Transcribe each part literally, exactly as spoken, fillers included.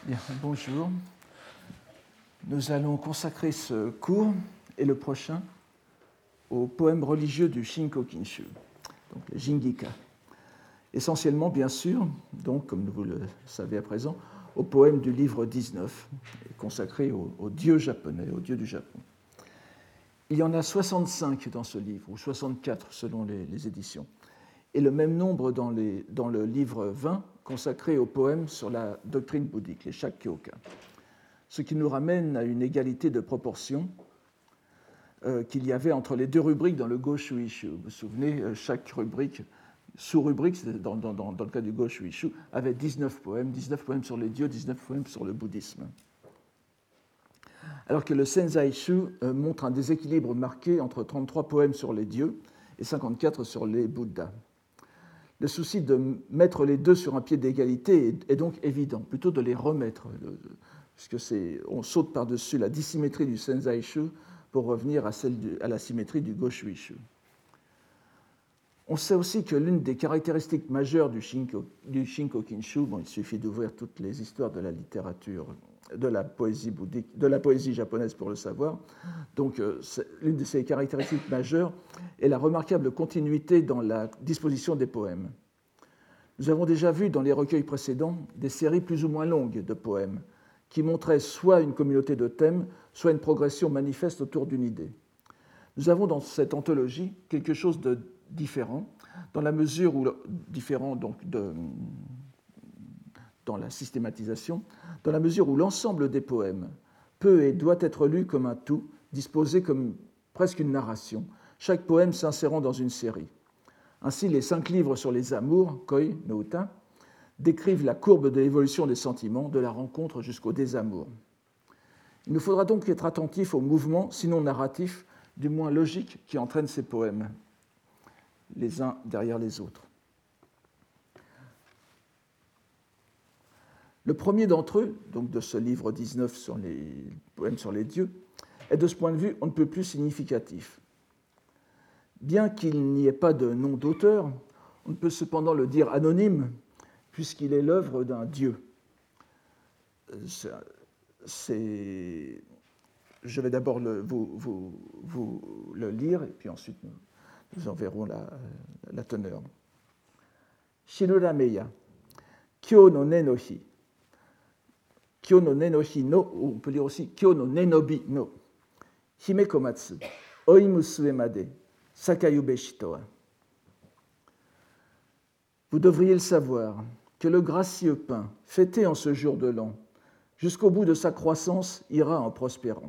Bien, bonjour. Nous allons consacrer ce cours et le prochain aux poèmes religieux du Shinko-kinshu, donc le Jingika. Essentiellement, bien sûr, donc, comme vous le savez à présent, aux poèmes du livre dix-neuf, consacrés aux, aux dieux japonais, aux dieux du Japon. Il y en a soixante-cinq dans ce livre, ou soixante-quatre selon les, les éditions, et le même nombre dans, les, dans le livre vingt, consacré aux poèmes sur la doctrine bouddhique, les Shakkyoka. Ce qui nous ramène à une égalité de proportion euh, qu'il y avait entre les deux rubriques dans le Go-Shuishu. Vous vous souvenez, chaque rubrique, sous-rubrique, dans, dans, dans le cas du Go-Shuishu, avait dix-neuf poèmes, dix-neuf poèmes sur les dieux, dix-neuf poèmes sur le bouddhisme. Alors que le Senzaishu euh, montre un déséquilibre marqué entre trente-trois poèmes sur les dieux et cinquante-quatre sur les Bouddhas. Le souci de mettre les deux sur un pied d'égalité est donc évident, plutôt de les remettre, puisque c'est, on saute par-dessus la dissymétrie du Senzaishu pour revenir à, celle du, à la symétrie du Go-Shuishu. On sait aussi que l'une des caractéristiques majeures du Shinko, du Shinko-kinshu, bon, il suffit d'ouvrir toutes les histoires de la littérature, de la poésie bouddhique, de la poésie japonaise pour le savoir. Donc, euh, l'une de ces caractéristiques majeures est la remarquable continuité dans la disposition des poèmes. Nous avons déjà vu dans les recueils précédents des séries plus ou moins longues de poèmes qui montraient soit une communauté de thèmes, soit une progression manifeste autour d'une idée. Nous avons dans cette anthologie quelque chose de différent, dans la mesure où différent donc de dans la systématisation, dans la mesure où l'ensemble des poèmes peut et doit être lu comme un tout, disposé comme presque une narration, chaque poème s'insérant dans une série. Ainsi, les cinq livres sur les amours, Koi no Uta, décrivent la courbe de l'évolution des sentiments, de la rencontre jusqu'au désamour. Il nous faudra donc être attentifs au mouvement, sinon narratif, du moins logique, qui entraîne ces poèmes, les uns derrière les autres. Le premier d'entre eux, donc de ce livre dix-neuf sur les poèmes sur les dieux, est de ce point de vue on ne peut plus significatif. Bien qu'il n'y ait pas de nom d'auteur, on ne peut cependant le dire anonyme, puisqu'il est l'œuvre d'un dieu. C'est... Je vais d'abord le, vous, vous, vous le lire, et puis ensuite nous, nous en verrons la, la teneur. Shirurameya, Kyo no ne no hi. Kyo no ne no hi no, ou on peut lire aussi Kyo no ne nobi no. Hime komatsu, oi musue made, sakayubeshi toa. Vous devriez le savoir, que le gracieux pain, fêté en ce jour de l'an, jusqu'au bout de sa croissance, ira en prospérant.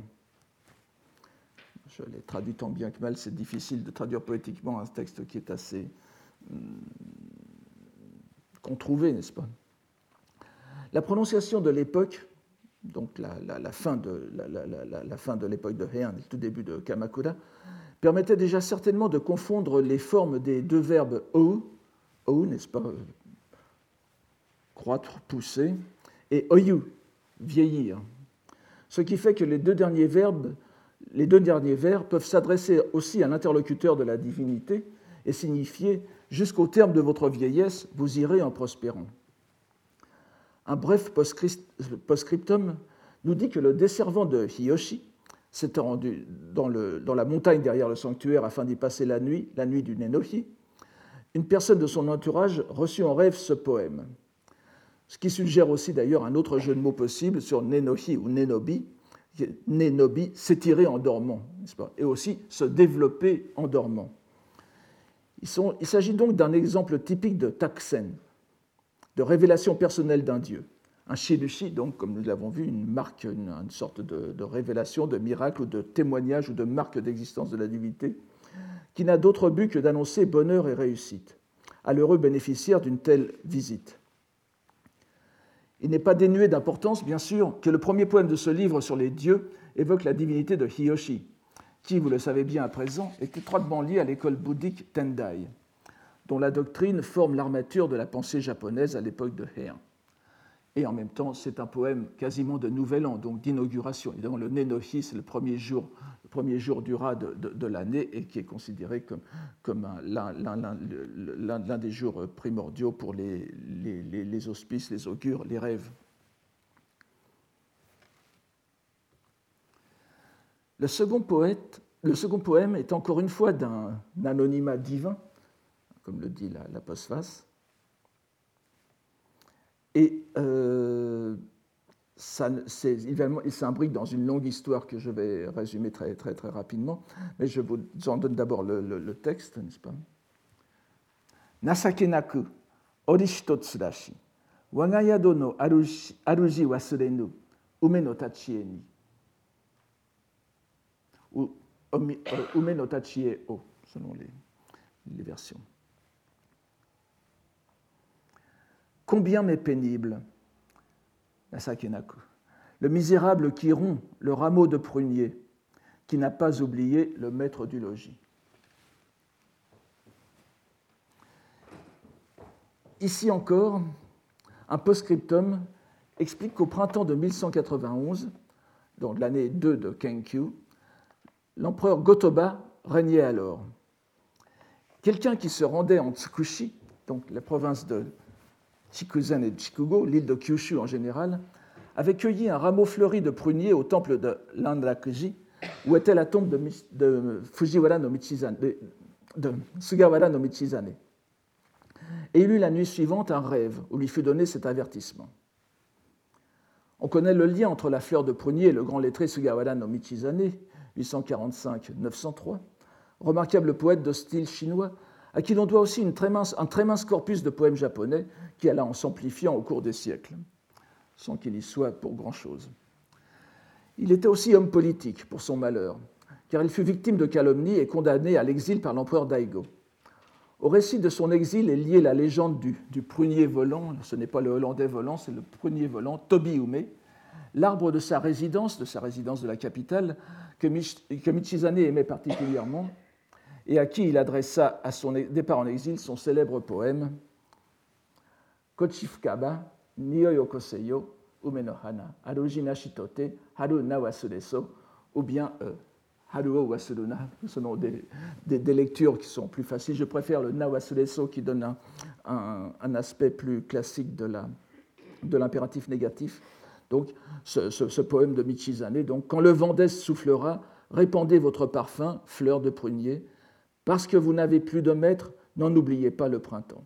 Je l'ai traduit tant bien que mal, c'est difficile de traduire poétiquement un texte qui est assez hum, controuvé, n'est-ce pas? La prononciation de l'époque, donc la, la, la, fin, de, la, la, la fin de l'époque de Heian, le tout début de Kamakura, permettait déjà certainement de confondre les formes des deux verbes ou, ou, n'est-ce pas, croître, pousser, et oyu, vieillir. Ce qui fait que les deux derniers verbes, les deux derniers vers peuvent s'adresser aussi à l'interlocuteur de la divinité et signifier « jusqu'au terme de votre vieillesse, vous irez en prospérant ». Un bref post-scriptum nous dit que le desservant de Hiyoshi s'étant rendu dans, le, dans la montagne derrière le sanctuaire afin d'y passer la nuit, la nuit du Nenohi, une personne de son entourage reçut en rêve ce poème. Ce qui suggère aussi d'ailleurs un autre jeu de mots possible sur Nenohi ou Nenobi, Nenobi, s'étirer en dormant, n'est-ce pas, et aussi se développer en dormant. Ils sont, il s'agit donc d'un exemple typique de taksen, de révélation personnelle d'un dieu. Un shirushi, donc, comme nous l'avons vu, une marque, une, une sorte de, de révélation, de miracle ou de témoignage ou de marque d'existence de la divinité, qui n'a d'autre but que d'annoncer bonheur et réussite à l'heureux bénéficiaire d'une telle visite. Il n'est pas dénué d'importance, bien sûr, que le premier poème de ce livre sur les dieux évoque la divinité de Hiyoshi, qui, vous le savez bien à présent, est étroitement liée à l'école bouddhique Tendai, dont la doctrine forme l'armature de la pensée japonaise à l'époque de Heian. Et en même temps, c'est un poème quasiment de nouvel an, donc d'inauguration. Évidemment, le Nenohi, c'est le premier jour, le premier jour du Ra de, de, de l'année et qui est considéré comme, comme un, l'un, l'un, l'un, l'un des jours primordiaux pour les, les, les, les auspices, les augures, les rêves. Le second, poète, le second poème est encore une fois d'un anonymat divin, comme le dit la, la postface, et euh, ça, il s'imbrique dans une longue histoire que je vais résumer très, très, très rapidement, mais je vous en donne d'abord le, le, le texte, n'est-ce pas? Nasakenaku, orishitotsu dashi, wagayado no aruji wasurenu, ume no tachie ni. Ou ume no tachie o, selon les, les versions. Combien m'est pénible, Nasakenaku, le misérable qui rompt le rameau de prunier, qui n'a pas oublié le maître du logis. Ici encore, un post-scriptum explique qu'au printemps de mille cent quatre-vingt-onze, donc l'année deux de Kenkyu, l'empereur Go-Toba régnait alors. Quelqu'un qui se rendait en Tsukushi, donc la province de Chikuzen et de Chikugo, l'île de Kyushu en général, avait cueilli un rameau fleuri de prunier au temple de Lanrakuji, où était la tombe de, de Fujiwara no Michizane, de, de Sugawara no Michizane. Et il eut la nuit suivante un rêve où lui fut donné cet avertissement. On connaît le lien entre la fleur de prunier et le grand lettré Sugawara no Michizane, huit cent quarante-cinq à neuf cent trois, remarquable poète de style chinois, à qui l'on doit aussi une très mince, un très mince corpus de poèmes japonais qui alla en s'amplifiant au cours des siècles, sans qu'il y soit pour grand-chose. Il était aussi homme politique, pour son malheur, car il fut victime de calomnies et condamné à l'exil par l'empereur Daigo. Au récit de son exil est liée la légende du, du prunier volant, ce n'est pas le hollandais volant, c'est le prunier volant, Tobi-ume, l'arbre de sa résidence, de sa résidence de la capitale, que, Mich, que Michizane aimait particulièrement, et à qui il adressa à son départ en exil son célèbre poème Kochifukaba, Nioi Okoseyo, Ume no Hana, Haruji Nashitote, Haru na Wasureso, ou bien euh, Haru o Wasuruna, ce sont des, des, des lectures qui sont plus faciles. Je préfère le na Wasureso qui donne un, un, un aspect plus classique de, la, de l'impératif négatif. Donc, ce, ce, ce poème de Michizane, donc, quand le vent d'est soufflera, répandez votre parfum, fleur de prunier, parce que vous n'avez plus de maître, n'en oubliez pas le printemps.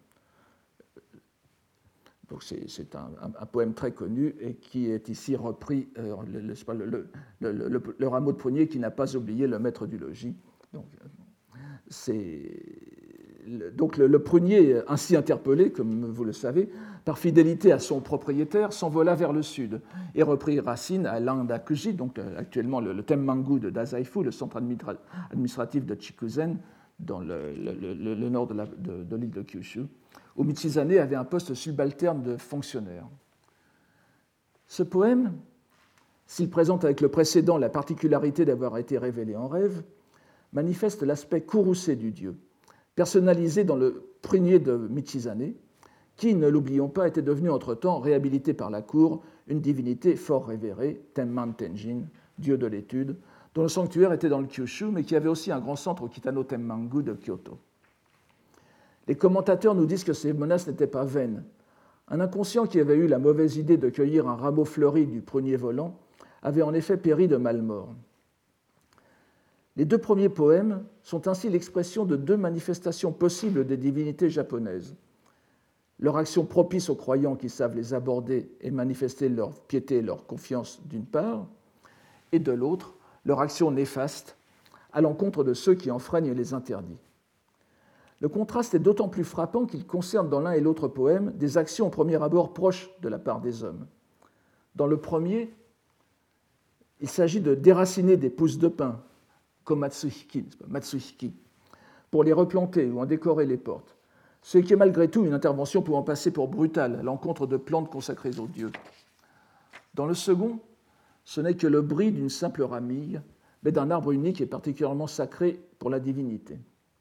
Donc c'est, c'est un, un, un poème très connu et qui est ici repris, euh, le, le, le, le, le, le rameau de prunier qui n'a pas oublié le maître du logis. Donc, c'est, donc le, le prunier, ainsi interpellé, comme vous le savez, par fidélité à son propriétaire, s'envola vers le sud et reprit racine à Lanrakuji, donc actuellement le, le Temmangu de Dazaifu, le centre administra- administratif de Chikuzen, dans le, le, le, le nord de, la, de, de l'île de Kyushu, où Michizane avait un poste subalterne de fonctionnaire. Ce poème, s'il présente avec le précédent la particularité d'avoir été révélé en rêve, manifeste l'aspect courroucé du dieu, personnalisé dans le prunier de Michizane, qui, ne l'oublions pas, était devenu entre-temps, réhabilité par la cour, une divinité fort révérée, Tenman Tenjin, dieu de l'étude, dont le sanctuaire était dans le Kyushu, mais qui avait aussi un grand centre au Kitano Temmangu de Kyoto. Les commentateurs nous disent que ces menaces n'étaient pas vaines. Un inconscient qui avait eu la mauvaise idée de cueillir un rameau fleuri du prunier volant avait en effet péri de malmort. Les deux premiers poèmes sont ainsi l'expression de deux manifestations possibles des divinités japonaises. Leur action propice aux croyants qui savent les aborder et manifester leur piété et leur confiance d'une part, et de l'autre, leur action néfaste à l'encontre de ceux qui enfreignent les interdits. Le contraste est d'autant plus frappant qu'il concerne dans l'un et l'autre poème des actions au premier abord proches de la part des hommes. Dans le premier, il s'agit de déraciner des pousses de pin, comme Matsuhiki, Matsuhiki, pour les replanter ou en décorer les portes, ce qui est malgré tout une intervention pouvant passer pour brutale à l'encontre de plantes consacrées aux dieux. Dans le second, ce n'est que le bris d'une simple ramille, mais d'un arbre unique et particulièrement sacré pour la divinité.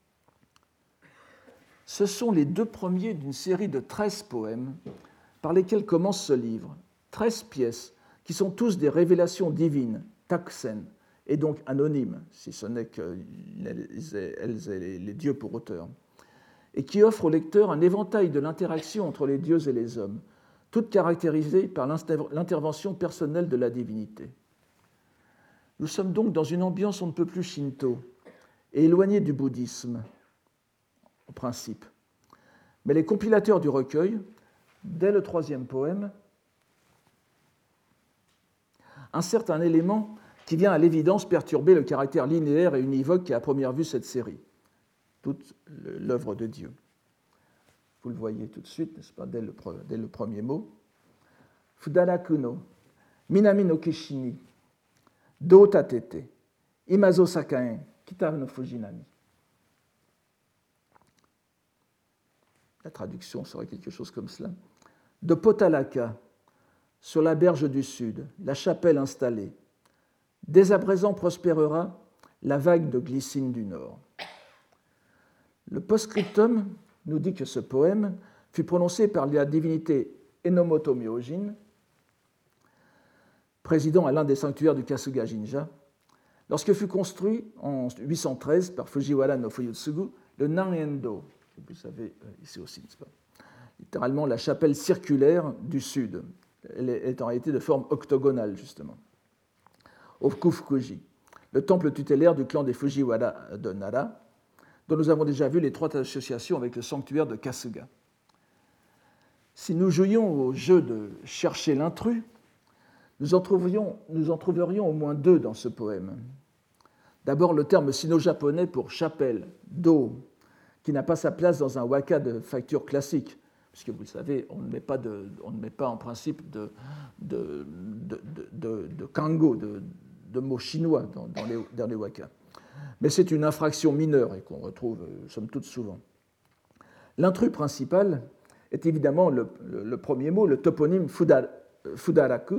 Ce sont les deux premiers d'une série de treize poèmes par lesquels commence ce livre, treize pièces qui sont tous des révélations divines, taksen, et donc anonymes, si ce n'est qu'elles aient les dieux pour auteurs, et qui offrent au lecteur un éventail de l'interaction entre les dieux et les hommes, toutes caractérisées par l'intervention personnelle de la divinité. Nous sommes donc dans une ambiance on ne peut plus shinto et éloignée du bouddhisme, au principe. Mais les compilateurs du recueil, dès le troisième poème, insèrent un élément qui vient à l'évidence perturber le caractère linéaire et univoque qui a à première vue cette série, toute l'œuvre de Dieu. Vous le voyez tout de suite, n'est-ce pas, dès le, dès le premier mot. Fudaraku no Minami no Kishini, Do tatete, Imazo sakaen, Kita no Fujinami. La traduction serait quelque chose comme cela. De Potalaka, sur la berge du sud, la chapelle installée, dès à présent prospérera la vague de glycine du nord. Le post-scriptum nous dit que ce poème fut prononcé par la divinité Enomoto Myojin, président à l'un des sanctuaires du Kasuga Jinja, lorsque fut construit en huit cent treize par Fujiwara no Fuyutsugu le Nanendo, que vous savez ici aussi, n'est-ce pas ? Littéralement la chapelle circulaire du sud. Elle est en réalité de forme octogonale, justement. Au Fukufuji, le temple tutélaire du clan des Fujiwara de Nara, dont nous avons déjà vu l'étroite association avec le sanctuaire de Kasuga. Si nous jouions au jeu de chercher l'intrus, nous en, nous en trouverions au moins deux dans ce poème. D'abord, le terme sino-japonais pour chapelle, do, qui n'a pas sa place dans un waka de facture classique, puisque vous le savez, on ne met pas, de, on ne met pas en principe de, de, de, de, de, de kango, de, de mots chinois dans, dans, les, dans les wakas. Mais c'est une infraction mineure et qu'on retrouve, somme toute, souvent. L'intrus principal est évidemment le, le, le premier mot, le toponyme Fudar, Fudaraku,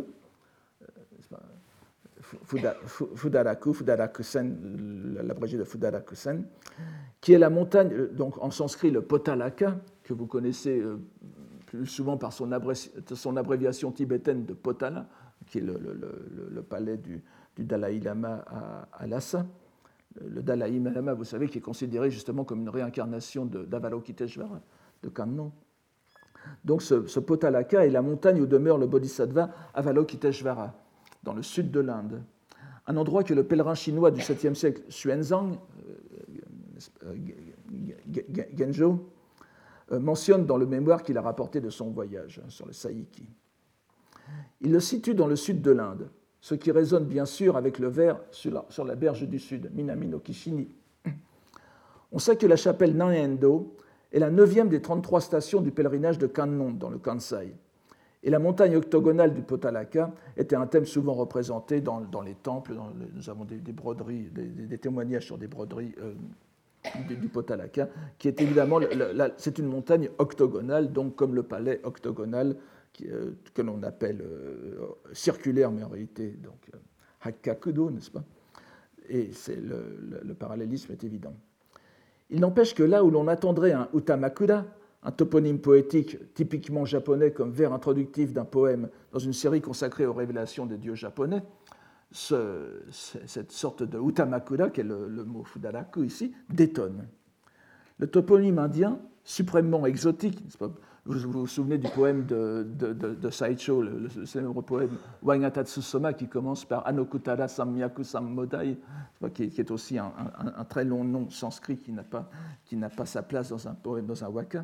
Fudaraku, Fudarakusen, l'abrégé de Fudarakusen, qui est la montagne, donc en sanskrit le Potalaka, que vous connaissez plus souvent par son, abré, son abréviation tibétaine de Potala, qui est le, le, le, le palais du, du Dalai Lama à, à Lhasa. Le Dalai Lama, vous savez, qui est considéré justement comme une réincarnation d'Avalokiteshvara, de Kannon. Donc ce, ce Potalaka est la montagne où demeure le bodhisattva Avalokiteshvara, dans le sud de l'Inde. Un endroit que le pèlerin chinois du septième siècle, Xuanzang, euh, Genjo, euh, mentionne dans le mémoire qu'il a rapporté de son voyage hein, sur le Saïki. Il le situe dans le sud de l'Inde, ce qui résonne bien sûr avec le vers sur la, sur la berge du sud, Minami no Kishini. On sait que la chapelle Nanendo est la neuvième des trente-trois stations du pèlerinage de Kannon, dans le Kansai. Et la montagne octogonale du Potalaka était un thème souvent représenté dans, dans les temples. Dans le, nous avons des, des broderies, des, des témoignages sur des broderies euh, du, du Potalaka, qui est évidemment, la, la, c'est une montagne octogonale, donc comme le palais octogonal qui, euh, que l'on appelle euh, circulaire, mais en réalité donc euh, Hakkakudo, n'est-ce pas ? Et c'est le, le, le parallélisme est évident. Il n'empêche que là où l'on attendrait un Utamakura, un toponyme poétique typiquement japonais comme vers introductif d'un poème dans une série consacrée aux révélations des dieux japonais, ce, cette sorte de Utamakura, qui est le, le mot Fudaraku ici, détonne. Le toponyme indien, suprêmement exotique, vous, vous vous souvenez du poème de, de, de, de Saicho, le, le célèbre poème Waigatatsu Soma, qui commence par Anokutara Samyaku Sammodai, qui, qui est aussi un, un, un très long nom sanskrit qui n'a pas, qui n'a pas sa place dans un poème, dans un waka.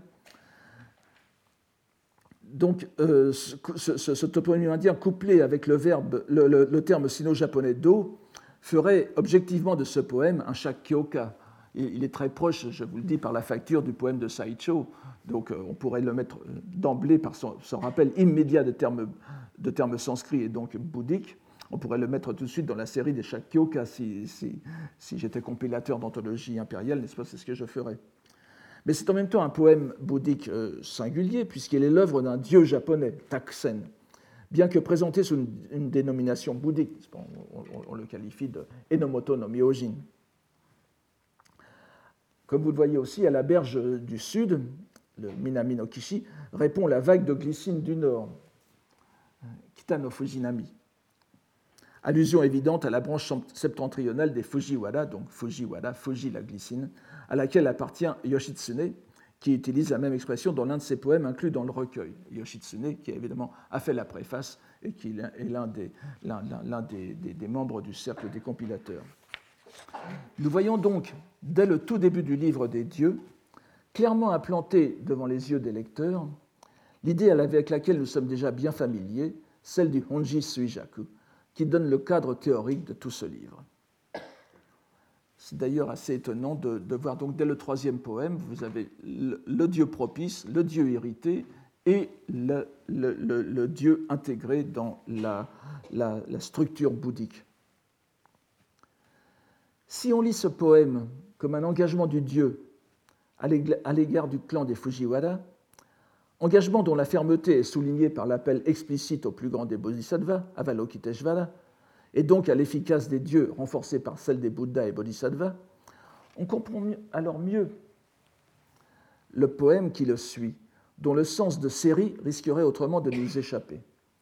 Donc, euh, ce, ce, ce toponyme indien couplé avec le, verbe, le, le, le terme sino-japonais do ferait objectivement de ce poème un shakkyoka. Il est très proche, je vous le dis, par la facture du poème de Saicho. Donc, euh, on pourrait le mettre d'emblée par son, son rappel immédiat de termes, de termes sanscrits et donc bouddhiques. On pourrait le mettre tout de suite dans la série des shakkyoka si, si, si j'étais compilateur d'anthologie impériale, n'est-ce pas ? C'est ce que je ferais. Mais c'est en même temps un poème bouddhique singulier, puisqu'il est l'œuvre d'un dieu japonais, Taksen, bien que présenté sous une, une dénomination bouddhique. On, on, on le qualifie de Enomoto no Myojin. Comme vous le voyez aussi, à la berge du sud, le Minami no Kishi, répond la vague de glycine du nord, Kita no Fujinami. Allusion évidente à la branche septentrionale des Fujiwara, donc Fujiwara, Fuji la glycine, à laquelle appartient Yoshitsune, qui utilise la même expression dans l'un de ses poèmes inclus dans le recueil. Yoshitsune, qui évidemment a fait la préface et qui est l'un des, l'un, l'un des, des, des membres du cercle des compilateurs. Nous voyons donc, dès le tout début du livre des dieux, clairement implantée devant les yeux des lecteurs, l'idée avec laquelle nous sommes déjà bien familiers, celle du Honji Suijaku, qui donne le cadre théorique de tout ce livre. C'est d'ailleurs assez étonnant de, de voir, donc, dès le troisième poème, vous avez le, le dieu propice, le dieu irrité et le, le, le, le dieu intégré dans la, la, la structure bouddhique. Si on lit ce poème comme un engagement du dieu à l'égard du clan des Fujiwara, engagement dont la fermeté est soulignée par l'appel explicite au plus grand des bodhisattvas, Avalokiteshvara, et donc à l'efficace des dieux renforcée par celle des Bouddhas et Bodhisattvas, on comprend mieux, alors mieux le poème qui le suit, dont le sens de série risquerait autrement de nous échapper.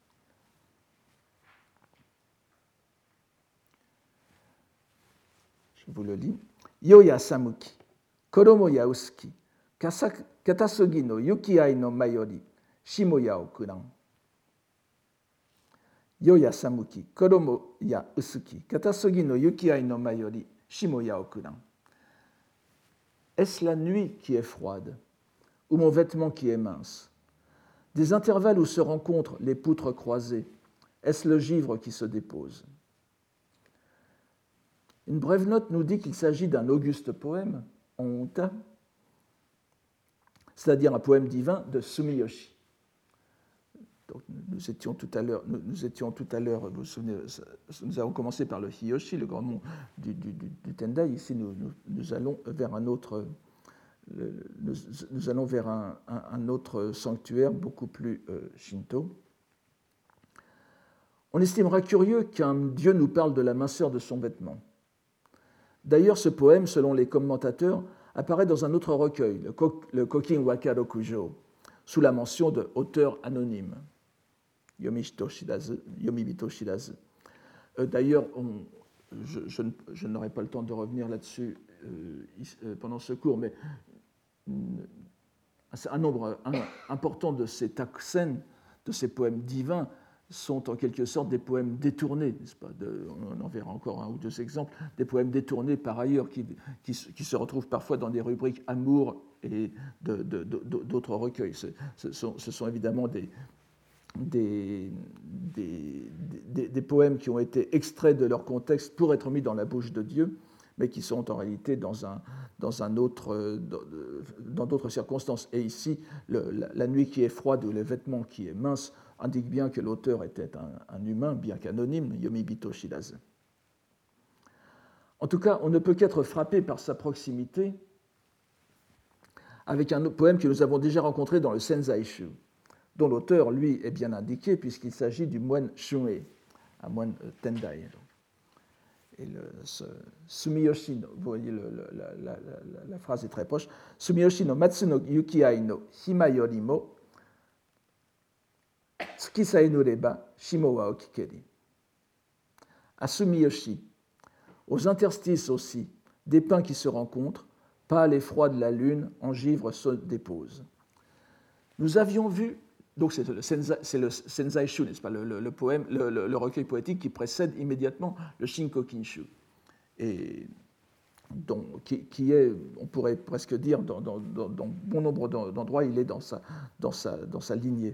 Je vous le lis. Yoya samuki, koromo ya usuki, katasugi no yukiai no mayori, shimoya o kuran. Yoya samuki, koromo ya usuki, katasugi no yukiai no mayori, shimoya o kuran. Est-ce la nuit qui est froide, ou mon vêtement qui est mince? Des intervalles où se rencontrent les poutres croisées, est-ce le givre qui se dépose? Une brève note nous dit qu'il s'agit d'un auguste poème, en honta, c'est-à-dire un poème divin de Sumiyoshi. Donc, nous étions tout à l'heure, nous, nous étions tout à l'heure, vous vous souvenez, nous avons commencé par le Hiyoshi, le grand nom du, du, du, du Tendai. Ici, nous, nous, nous allons vers un autre, le, nous, nous allons vers un, un, un autre sanctuaire beaucoup plus euh, shinto. On estimera curieux qu'un dieu nous parle de la minceur de son vêtement. D'ailleurs, ce poème, selon les commentateurs, apparaît dans un autre recueil, le, Ko, le Kokin Waka Rokujo, sous la mention de auteur anonyme, Yomibito Shirazu. Yomibito Shirazu. Euh, d'ailleurs, on, je, je, je n'aurai pas le temps de revenir là-dessus euh, pendant ce cours, mais un nombre un, important de ces takusen, de ces poèmes divins, sont en quelque sorte des poèmes détournés, n'est-ce pas? De, on en verra encore un ou deux exemples, des poèmes détournés par ailleurs qui, qui, qui se retrouvent parfois dans des rubriques amour et de, de, de, d'autres recueils. Ce, ce, sont, ce sont évidemment des, des, des, des, des poèmes qui ont été extraits de leur contexte pour être mis dans la bouche de Dieu, mais qui sont en réalité dans, un, dans, un autre, dans d'autres circonstances. Et ici, le, la, la nuit qui est froide ou le vêtement qui est mince indique bien que l'auteur était un, un humain, bien qu'anonyme, Yomibito Shirazu. En tout cas, on ne peut qu'être frappé par sa proximité avec un poème que nous avons déjà rencontré dans le Senzaishu, dont l'auteur, lui, est bien indiqué puisqu'il s'agit du moine Shun'ei, un moine Tendai. Et le, ce, Sumiyoshi, vous voyez, le, le, la, la, la, la phrase est très proche, Sumiyoshi no Matsu no Yukiai no Hima yorimo Tsuki saenureba shimo wa okikeri. À Sumiyoshi, aux interstices aussi, des pins qui se rencontrent, pâle et froid de la lune, en givre se dépose. Nous avions vu, donc c'est le, senza, c'est le Senzaishu, n'est-ce pas, le, le, le poème, le, le, le recueil poétique qui précède immédiatement le Shinkokinshu, et donc, qui, qui est, on pourrait presque dire, dans, dans, dans, dans bon nombre d'endroits, il est dans sa, dans sa, dans sa lignée.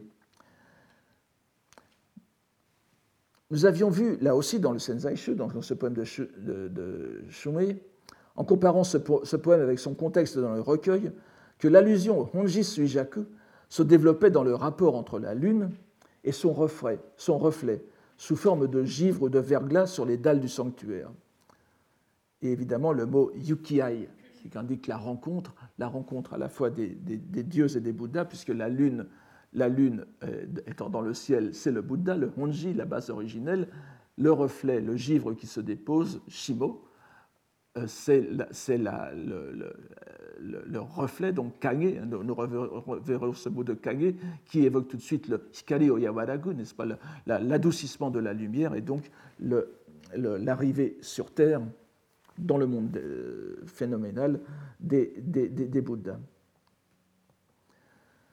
Nous avions vu, là aussi, dans le Senzaishu, dans ce poème de, de, de Shun'ei, en comparant ce, po, ce poème avec son contexte dans le recueil, que l'allusion au Honji Suijaku se développait dans le rapport entre la lune et son reflet, son reflet sous forme de givre ou de verglas sur les dalles du sanctuaire. Et évidemment, le mot yukiai, qui indique la rencontre, la rencontre à la fois des, des, des dieux et des Bouddhas, puisque la lune, la lune euh, étant dans le ciel, c'est le Bouddha, le Honji, la base originelle, le reflet, le givre qui se dépose, Shimo, euh, c'est, la, c'est la, le, le, le, le reflet, donc kage, nous, nous reverrons ce mot de kage, qui évoque tout de suite le hikari o yawaragu, n'est-ce pas, le, la, l'adoucissement de la lumière, et donc le, le, l'arrivée sur Terre, dans le monde phénoménal des, des, des, des Bouddhas.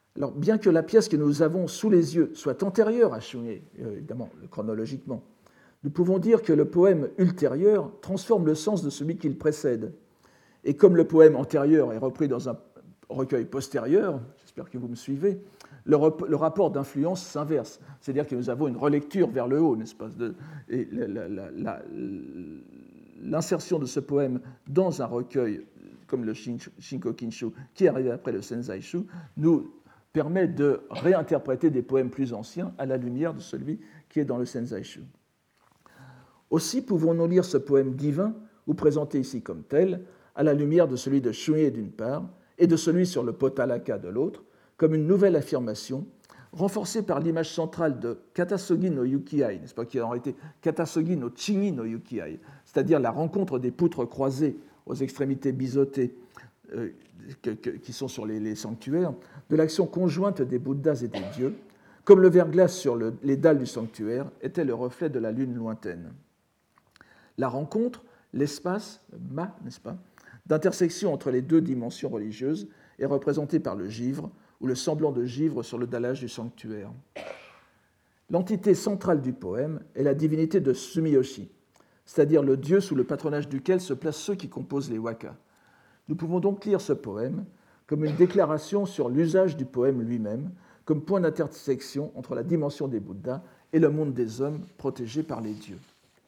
Alors, bien que la pièce que nous avons sous les yeux soit antérieure à Shungye, évidemment, chronologiquement, nous pouvons dire que le poème ultérieur transforme le sens de celui qui le précède. Et comme le poème antérieur est repris dans un recueil postérieur, j'espère que vous me suivez, le, rep- le rapport d'influence s'inverse. C'est-à-dire que nous avons une relecture vers le haut, n'est-ce pas? De, et la, la, la, la, l'insertion de ce poème dans un recueil comme le Shinko Kinshu, qui est arrivé après le Senzaishu, nous permet de réinterpréter des poèmes plus anciens à la lumière de celui qui est dans le Senzaishu. Aussi pouvons-nous lire ce poème divin, ou présenté ici comme tel, à la lumière de celui de Shungye d'une part, et de celui sur le Potalaka de l'autre, comme une nouvelle affirmation, renforcée par l'image centrale de Katasogi no Yukiai, n'est-ce pas, qui aurait été Katasogi no Chingi no Yukiai, c'est-à-dire la rencontre des poutres croisées aux extrémités biseautées euh, que, que, qui sont sur les, les sanctuaires, de l'action conjointe des Bouddhas et des dieux, comme le verglas sur le, les dalles du sanctuaire était le reflet de la lune lointaine. La rencontre, l'espace, ma, n'est-ce pas, d'intersection entre les deux dimensions religieuses est représentée par le givre ou le semblant de givre sur le dallage du sanctuaire. L'entité centrale du poème est la divinité de Sumiyoshi, c'est-à-dire le dieu sous le patronage duquel se placent ceux qui composent les waka. Nous pouvons donc lire ce poème comme une déclaration sur l'usage du poème lui-même, comme point d'intersection entre la dimension des Bouddhas et le monde des hommes protégé par les dieux.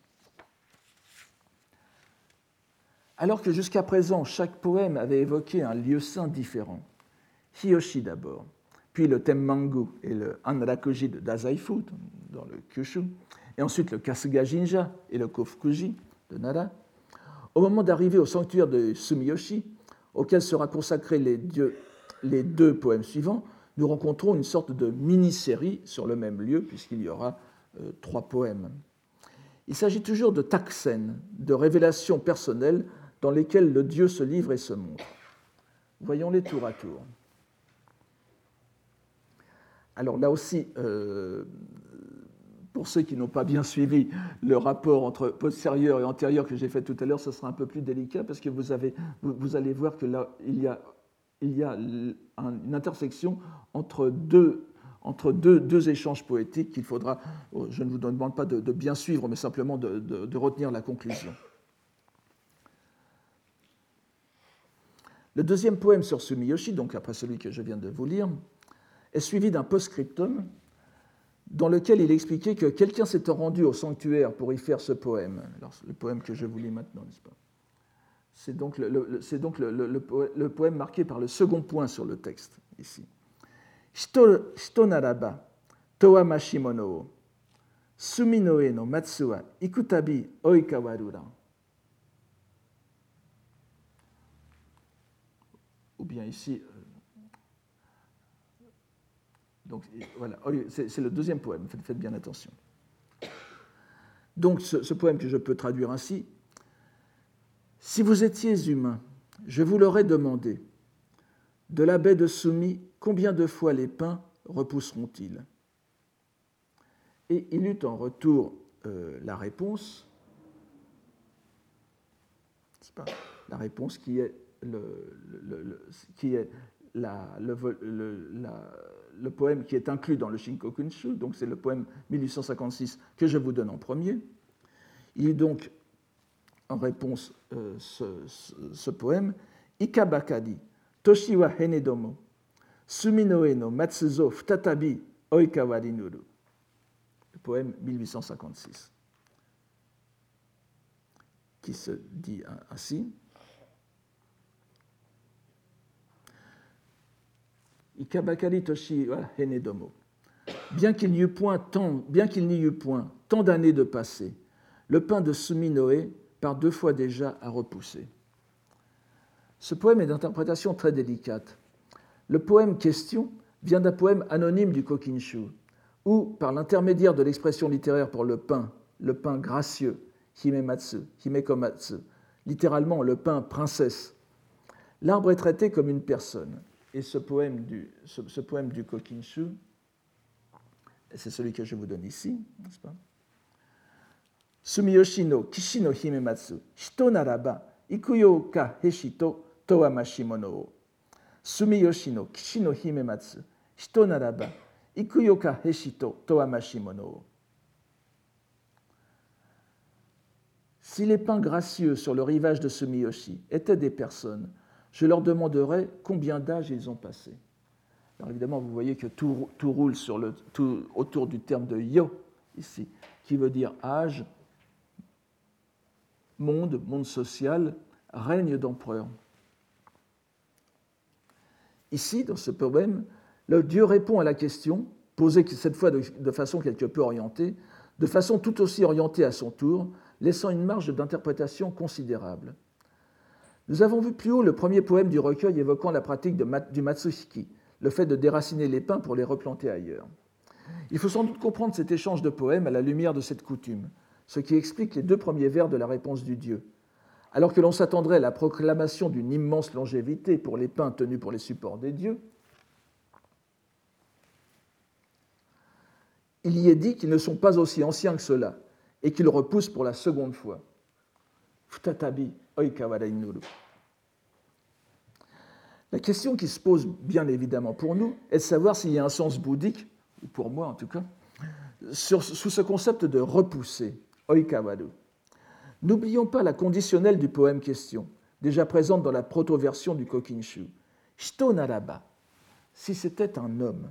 Alors que jusqu'à présent, chaque poème avait évoqué un lieu saint différent, Hiyoshi d'abord, puis le Temmangu et le Anrakuji de Dazaifu, dans le Kyushu, et ensuite le Kasuga Jinja et le Kofukuji de Nara, au moment d'arriver au sanctuaire de Sumiyoshi, auquel sera consacré les, dieux, les deux poèmes suivants, nous rencontrons une sorte de mini-série sur le même lieu, puisqu'il y aura euh, trois poèmes. Il s'agit toujours de taksen, de révélations personnelles dans lesquelles le dieu se livre et se montre. Voyons-les tour à tour. Alors là aussi, euh, pour ceux qui n'ont pas bien suivi le rapport entre postérieur et antérieur que j'ai fait tout à l'heure, ce sera un peu plus délicat parce que vous, avez, vous, vous allez voir que là, il y a, il y a un, une intersection entre deux, entre deux, deux échanges poétiques qu'il faudra, je ne vous demande pas de, de bien suivre, mais simplement de, de, de retenir la conclusion. Le deuxième poème sur Sumiyoshi, donc après celui que je viens de vous lire, est suivi d'un post-scriptum dans lequel il expliquait que quelqu'un s'était rendu au sanctuaire pour y faire ce poème. Alors, le poème que je vous lis maintenant, n'est-ce pas? C'est donc, le, le, c'est donc le, le, le poème marqué par le second point sur le texte, ici. Shito, shito naraba, towa mashimono o, sumi no e no matsu wa ikutabi oikawarura. Ou bien ici, donc voilà, c'est, c'est le deuxième poème, faites, faites bien attention. Donc ce, ce poème que je peux traduire ainsi: si vous étiez humain, je vous l'aurais demandé, de la baie de Sumi, combien de fois les pins repousseront-ils? Et il eut en retour euh, la réponse, c'est pas, la réponse qui est Le, le, le, qui est la, le, le, la, le poème qui est inclus dans le Shinkokunshu, donc c'est le poème mille huit cent cinquante-six que je vous donne en premier. Il est donc en réponse euh, ce, ce, ce poème Ikabakadi, Toshi wa henedomo, Sumi no e no matsuzo futatabi oikawari nuru. Le poème mille huit cent cinquante-six, qui se dit ainsi. Ikabakari toshi wa henedomo. Bien qu'il n'y eût point tant, bien qu'il n'y eût point tant d'années de passé, le pin de Suminoe par deux fois déjà a repoussé. Ce poème est d'interprétation très délicate. Le poème question vient d'un poème anonyme du Kokinshu, où, par l'intermédiaire de l'expression littéraire pour le pin, le pin gracieux, himematsu, himekomatsu, littéralement le pin princesse, l'arbre est traité comme une personne. Et ce poème du, ce, ce poème du Kokinshu, c'est celui que je vous donne ici, n'est-ce pas? Sumiyoshi no kishi no himematsu, hito naraba, ikuyo ka heshito towa mashimono o. Sumiyoshi no kishi no himematsu, Hito naraba, ikuyo ka heshito toamashi mono. Si les pins gracieux sur le rivage de Sumiyoshi étaient des personnes, je leur demanderais combien d'âge ils ont passé. Alors évidemment, vous voyez que tout, tout roule sur le, tout, autour du terme de yo, ici, qui veut dire âge, monde, monde social, règne d'empereur. Ici, dans ce poème, le Dieu répond à la question, posée cette fois de, de façon quelque peu orientée, de façon tout aussi orientée à son tour, laissant une marge d'interprétation considérable. Nous avons vu plus haut le premier poème du recueil évoquant la pratique de, du Matsuhiki, le fait de déraciner les pins pour les replanter ailleurs. Il faut sans doute comprendre cet échange de poèmes à la lumière de cette coutume, ce qui explique les deux premiers vers de la réponse du Dieu. Alors que l'on s'attendrait à la proclamation d'une immense longévité pour les pins tenus pour les supports des dieux, il y est dit qu'ils ne sont pas aussi anciens que cela et qu'ils repoussent pour la seconde fois. Futatabi oikawara inuru. La question qui se pose bien évidemment pour nous est de savoir s'il y a un sens bouddhique, ou pour moi en tout cas, sur, sous ce concept de repousser, oikawaru. N'oublions pas la conditionnelle du poème question, déjà présente dans la proto-version du Kokinshu. Hito naraba, si c'était un homme.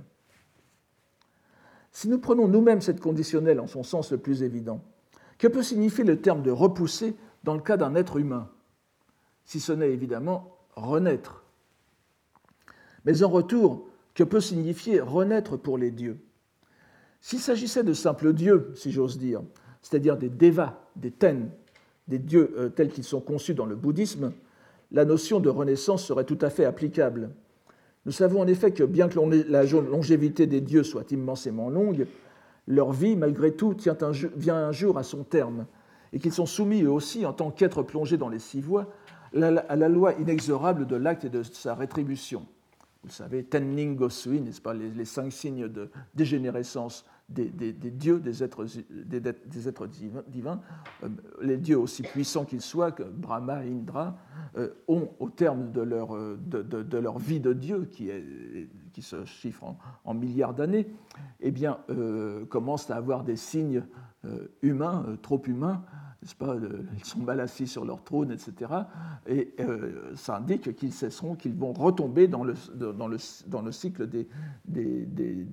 Si nous prenons nous-mêmes cette conditionnelle en son sens le plus évident, que peut signifier le terme de repousser dans le cas d'un être humain, si ce n'est évidemment renaître? Mais en retour, que peut signifier renaître pour les dieux? S'il s'agissait de simples dieux, si j'ose dire, c'est-à-dire des devas, des ten, des dieux euh, tels qu'ils sont conçus dans le bouddhisme, la notion de renaissance serait tout à fait applicable. Nous savons en effet que bien que la longévité des dieux soit immensément longue, leur vie, malgré tout, tient un, vient un jour à son terme, et qu'ils sont soumis eux aussi, en tant qu'êtres plongés dans les six voies, à la loi inexorable de l'acte et de sa rétribution. Vous le savez, Tennin Gosui, n'est-ce pas, les, les cinq signes de dégénérescence des, des, des dieux, des êtres, des, des êtres divins, euh, les dieux aussi puissants qu'ils soient, que Brahma et Indra, euh, ont au terme de leur, de, de, de leur vie de Dieu, qui, est, qui se chiffre en, en milliards d'années, eh bien, euh, commencent à avoir des signes euh, humains, euh, trop humains, n'est-ce pas, euh, ils sont mal assis sur leur trône, et cetera. Et euh, ça indique qu'ils cesseront, qu'ils vont retomber dans le, dans le, dans le cycle des, des, des,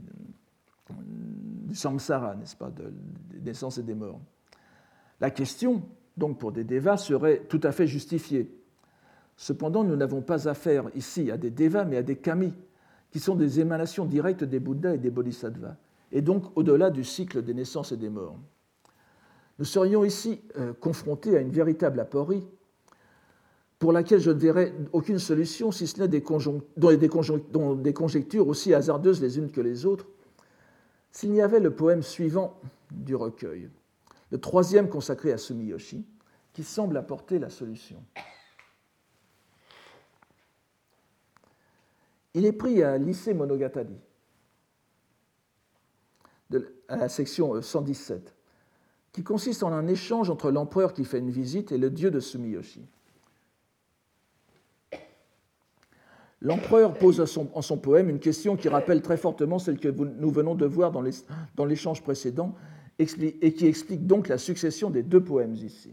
du samsara, n'est-ce pas, de, des naissances et des morts. La question, donc, pour des devas serait tout à fait justifiée. Cependant, nous n'avons pas affaire ici à des devas, mais à des kami, qui sont des émanations directes des Bouddhas et des Bodhisattvas, et donc au-delà du cycle des naissances et des morts. Nous serions ici euh, confrontés à une véritable aporie pour laquelle je ne verrais aucune solution, si ce n'est des, conjonc- dont des, conjonc- dont des conjectures aussi hasardeuses les unes que les autres, s'il n'y avait le poème suivant du recueil, le troisième consacré à Sumiyoshi, qui semble apporter la solution. Il est pris à Lycée Monogatari, de, à la section cent dix-sept, qui consiste en un échange entre l'empereur qui fait une visite et le dieu de Sumiyoshi. L'empereur pose son, en son poème une question qui rappelle très fortement celle que nous venons de voir dans, les, dans l'échange précédent expli, et qui explique donc la succession des deux poèmes ici.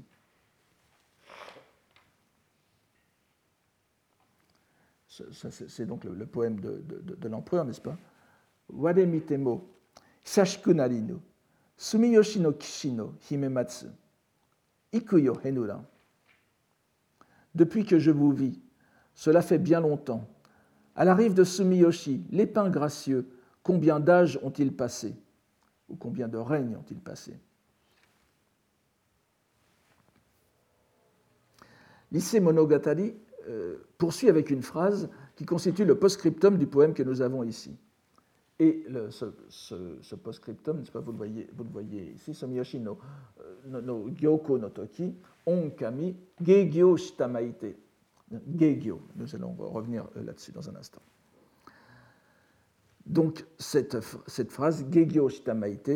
Ça, c'est, c'est donc le, le poème de, de, de l'empereur, n'est-ce pas? Ware mitemo, hisashiku narinu, Sumiyoshi no kishi no himematsu, ikuyo henura. Depuis que je vous vis, cela fait bien longtemps. À la rive de Sumiyoshi, les pins gracieux, combien d'âges ont-ils passé? Ou combien de règnes ont-ils passé? Lycée Monogatari euh, poursuit avec une phrase qui constitue le post-scriptum du poème que nous avons ici. Et le, ce, ce, ce post-scriptum, n'est-ce pas, vous le voyez, vous le voyez ici, Sumiyoshi no, no, no gyoko no toki, onkami, geigyo shitamaite. Geigyo, nous allons revenir là-dessus dans un instant. Donc, cette, cette phrase, geigyo shitamaite,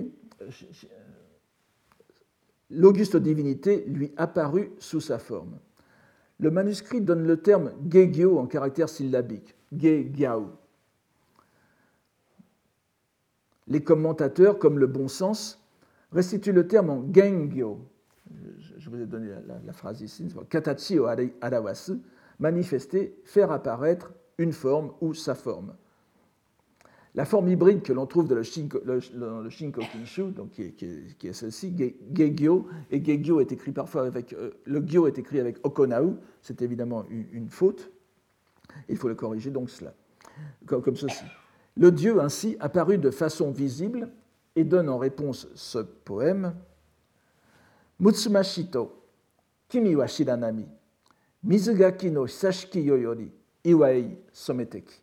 l'auguste divinité lui apparut sous sa forme. Le manuscrit donne le terme geigyo en caractère syllabique, geigyao. Les commentateurs, comme le bon sens, restituent le terme en gengyo. Je vous ai donné la, la, la phrase ici. Katachi o arawasu, manifester, faire apparaître une forme ou sa forme. La forme hybride que l'on trouve dans le Shinko, le, le, le Shinko Kinshu, donc qui est, qui est, qui est celle-ci, Gegyo, et Gegyo est écrit parfois avec, euh, le Gyo est écrit avec Okonau, c'est évidemment une, une faute, il faut le corriger donc cela, comme, comme ceci. Le dieu ainsi apparut de façon visible et donne en réponse ce poème Mutsumashito, kimi wa shiranami, mizugaki no hisashiki yo yori, iwai someteki.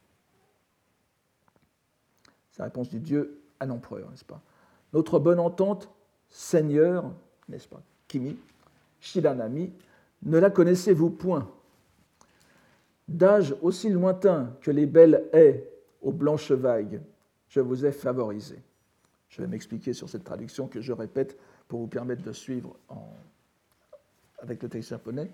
La réponse du dieu à l'empereur, n'est-ce pas? Notre bonne entente, Seigneur, n'est-ce pas? Kimi, Shiranami, ne la connaissez-vous point? D'âge aussi lointain que les belles haies aux blanches vagues, je vous ai favorisé. Je vais m'expliquer sur cette traduction que je répète pour vous permettre de suivre en... avec le texte japonais.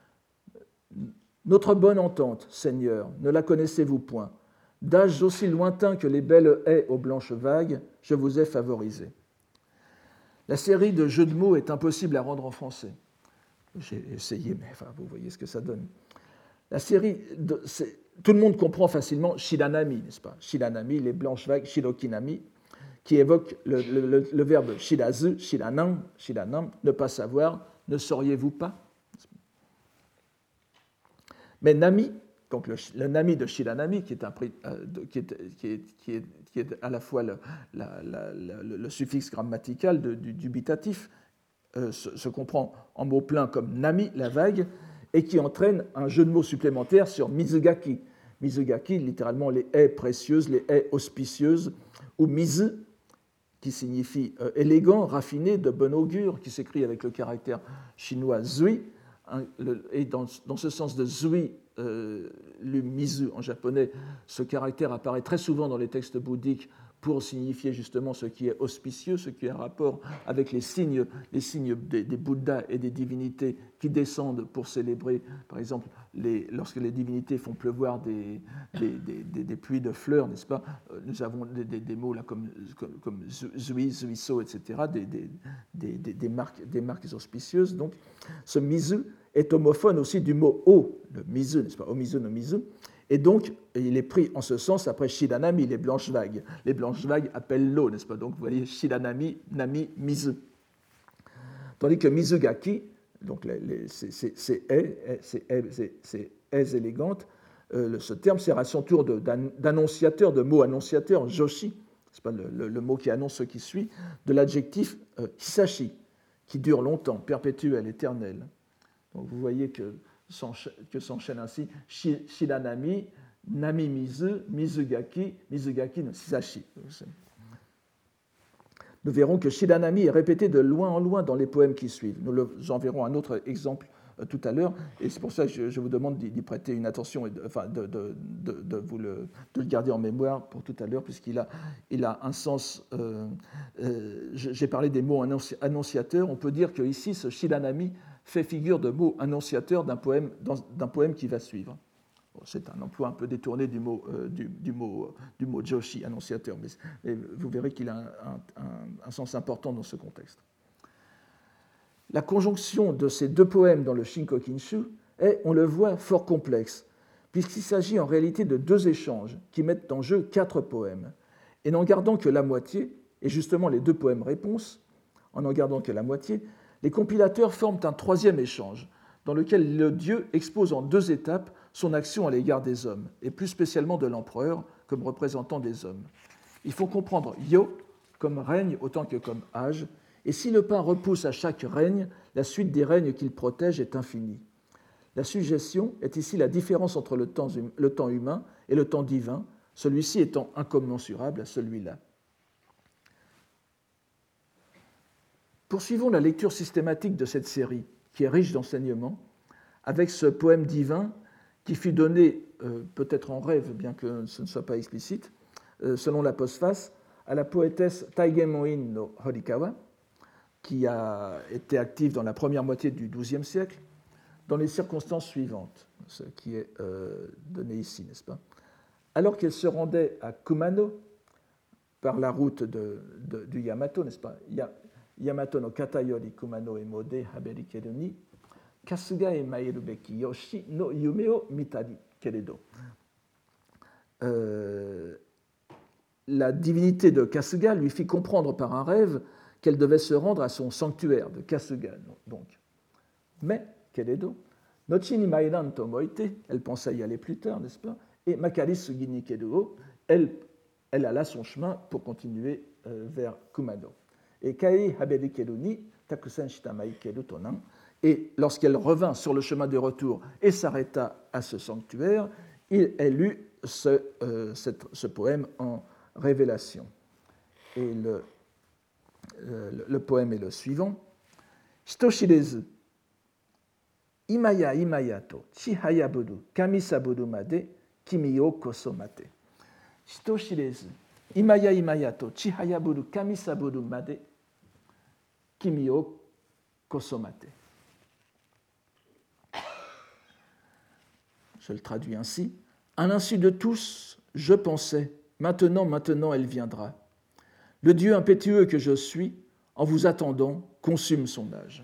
Notre bonne entente, Seigneur, ne la connaissez-vous point? D'âge aussi lointain que les belles haies aux blanches vagues, je vous ai favorisé. La série de jeux de mots est impossible à rendre en français. J'ai essayé, mais enfin, vous voyez ce que ça donne. La série, de, tout le monde comprend facilement Shiranami, n'est-ce pas? Shiranami, les blanches vagues, Shirokinami, qui évoque le, le, le verbe shirazu, shiranam, shiranam, ne pas savoir, ne sauriez-vous pas? Mais nami, donc le, le nami de Shiranami, qui est, un, euh, qui est, qui est, qui est, qui est à la fois le, la, la, la, le suffixe grammatical de, du dubitatif, euh, se, se comprend en mots pleins comme nami, la vague, et qui entraîne un jeu de mots supplémentaire sur Mizugaki. Mizugaki, littéralement les haies précieuses, les haies auspicieuses, ou Mizu, qui signifie euh, élégant, raffiné, de bon augure, qui s'écrit avec le caractère chinois zui, hein, le, et dans, dans ce sens de zui, euh, le mizu en japonais, ce caractère apparaît très souvent dans les textes bouddhiques pour signifier justement ce qui est auspicieux, ce qui a rapport avec les signes, les signes des, des Bouddhas et des divinités qui descendent pour célébrer, par exemple, les, lorsque les divinités font pleuvoir des, des, des, des, des pluies de fleurs, n'est-ce pas? Nous avons des, des, des mots là comme, comme, comme zui, zuiso, et cetera, des, des, des, des, marques, des marques auspicieuses. Donc, ce mizu est homophone aussi du mot o, le mizu, n'est-ce pas? O mizu no mizu. Et donc, il est pris en ce sens après Shiranami, les blanches vagues. Les blanches vagues appellent l'eau, n'est-ce pas? Donc, vous voyez, Shiranami, Nami, Mizu. Tandis que Mizugaki, donc les, les, ces, ces, ces haies, ces haies, ces haies élégantes, euh, ce terme sert à son tour de, d'annonciateur, de mot annonciateur, Joshi, c'est pas le, le, le mot qui annonce ce qui suit, de l'adjectif euh, Hisashi, qui dure longtemps, perpétuel, éternel. Donc, vous voyez que que s'enchaîne ainsi Shiranami, Nami Mizu, Mizugaki, Mizugaki no Shisashi. Nous verrons que Shiranami est répété de loin en loin dans les poèmes qui suivent. Nous le, j'en verrons un autre exemple euh, tout à l'heure, et c'est pour ça que je, je vous demande d'y, d'y prêter une attention, et de, enfin de, de, de, de, vous le, de le garder en mémoire pour tout à l'heure, puisqu'il a, il a un sens... Euh, euh, j'ai parlé des mots annonci, annonciateurs, on peut dire qu'ici, ce Shiranami fait figure de mot annonciateur d'un poème, d'un poème qui va suivre. Bon, c'est un emploi un peu détourné du mot, euh, du, du mot, du mot Joshi, annonciateur, mais, mais vous verrez qu'il a un, un, un sens important dans ce contexte. La conjonction de ces deux poèmes dans le Shinko Kinshu est, on le voit, fort complexe, puisqu'il s'agit en réalité de deux échanges qui mettent en jeu quatre poèmes. Et n'en gardant que la moitié, et justement les deux poèmes réponses, en n'en gardant que la moitié, les compilateurs forment un troisième échange, dans lequel le dieu expose en deux étapes son action à l'égard des hommes, et plus spécialement de l'empereur comme représentant des hommes. Il faut comprendre yo comme règne autant que comme âge, et si le pain repousse à chaque règne, la suite des règnes qu'il protège est infinie. La suggestion est ici la différence entre le temps, hum, le temps humain et le temps divin, celui-ci étant incommensurable à celui-là. Poursuivons la lecture systématique de cette série, qui est riche d'enseignements, avec ce poème divin qui fut donné, euh, peut-être en rêve, bien que ce ne soit pas explicite, euh, selon la postface, à la poétesse Taigemoin no Horikawa, qui a été active dans la première moitié du douzième siècle, dans les circonstances suivantes, ce qui est euh, donné ici, n'est-ce pas? Alors qu'elle se rendait à Kumano, par la route de, de, du Yamato, n'est-ce pas? Yamato no kata yori kumano e mode haberi keru ni kasuga e maeru beki yoshi no yume o mitari keredo. Euh, la divinité de Kasuga lui fit comprendre par un rêve qu'elle devait se rendre à son sanctuaire de Kasuga. Donc. Mais, keredo, nochi ni mairan to moite, elle pensait y aller plus tard, n'est-ce pas? Et makari sugi ni keru, elle, elle alla son chemin pour continuer euh, vers Kumano. Et kai haberi keru ni takusen shitamai keru tonan. Et lorsqu'elle revint sur le chemin de retour et s'arrêta à ce sanctuaire, il, elle lut ce, euh, cette, ce poème en révélation. Et le, euh, le poème est le suivant. Hitoshirezu, imaya imaya to chihayaburu kamisaburu made kimi o kosomate. Hitoshirezu, imaya imaya to chihayaburu kamisaburu made kimi o kosomate. Je le traduis ainsi. À l'insu de tous, je pensais, maintenant, maintenant, elle viendra. Le Dieu impétueux que je suis, en vous attendant, consume son âge.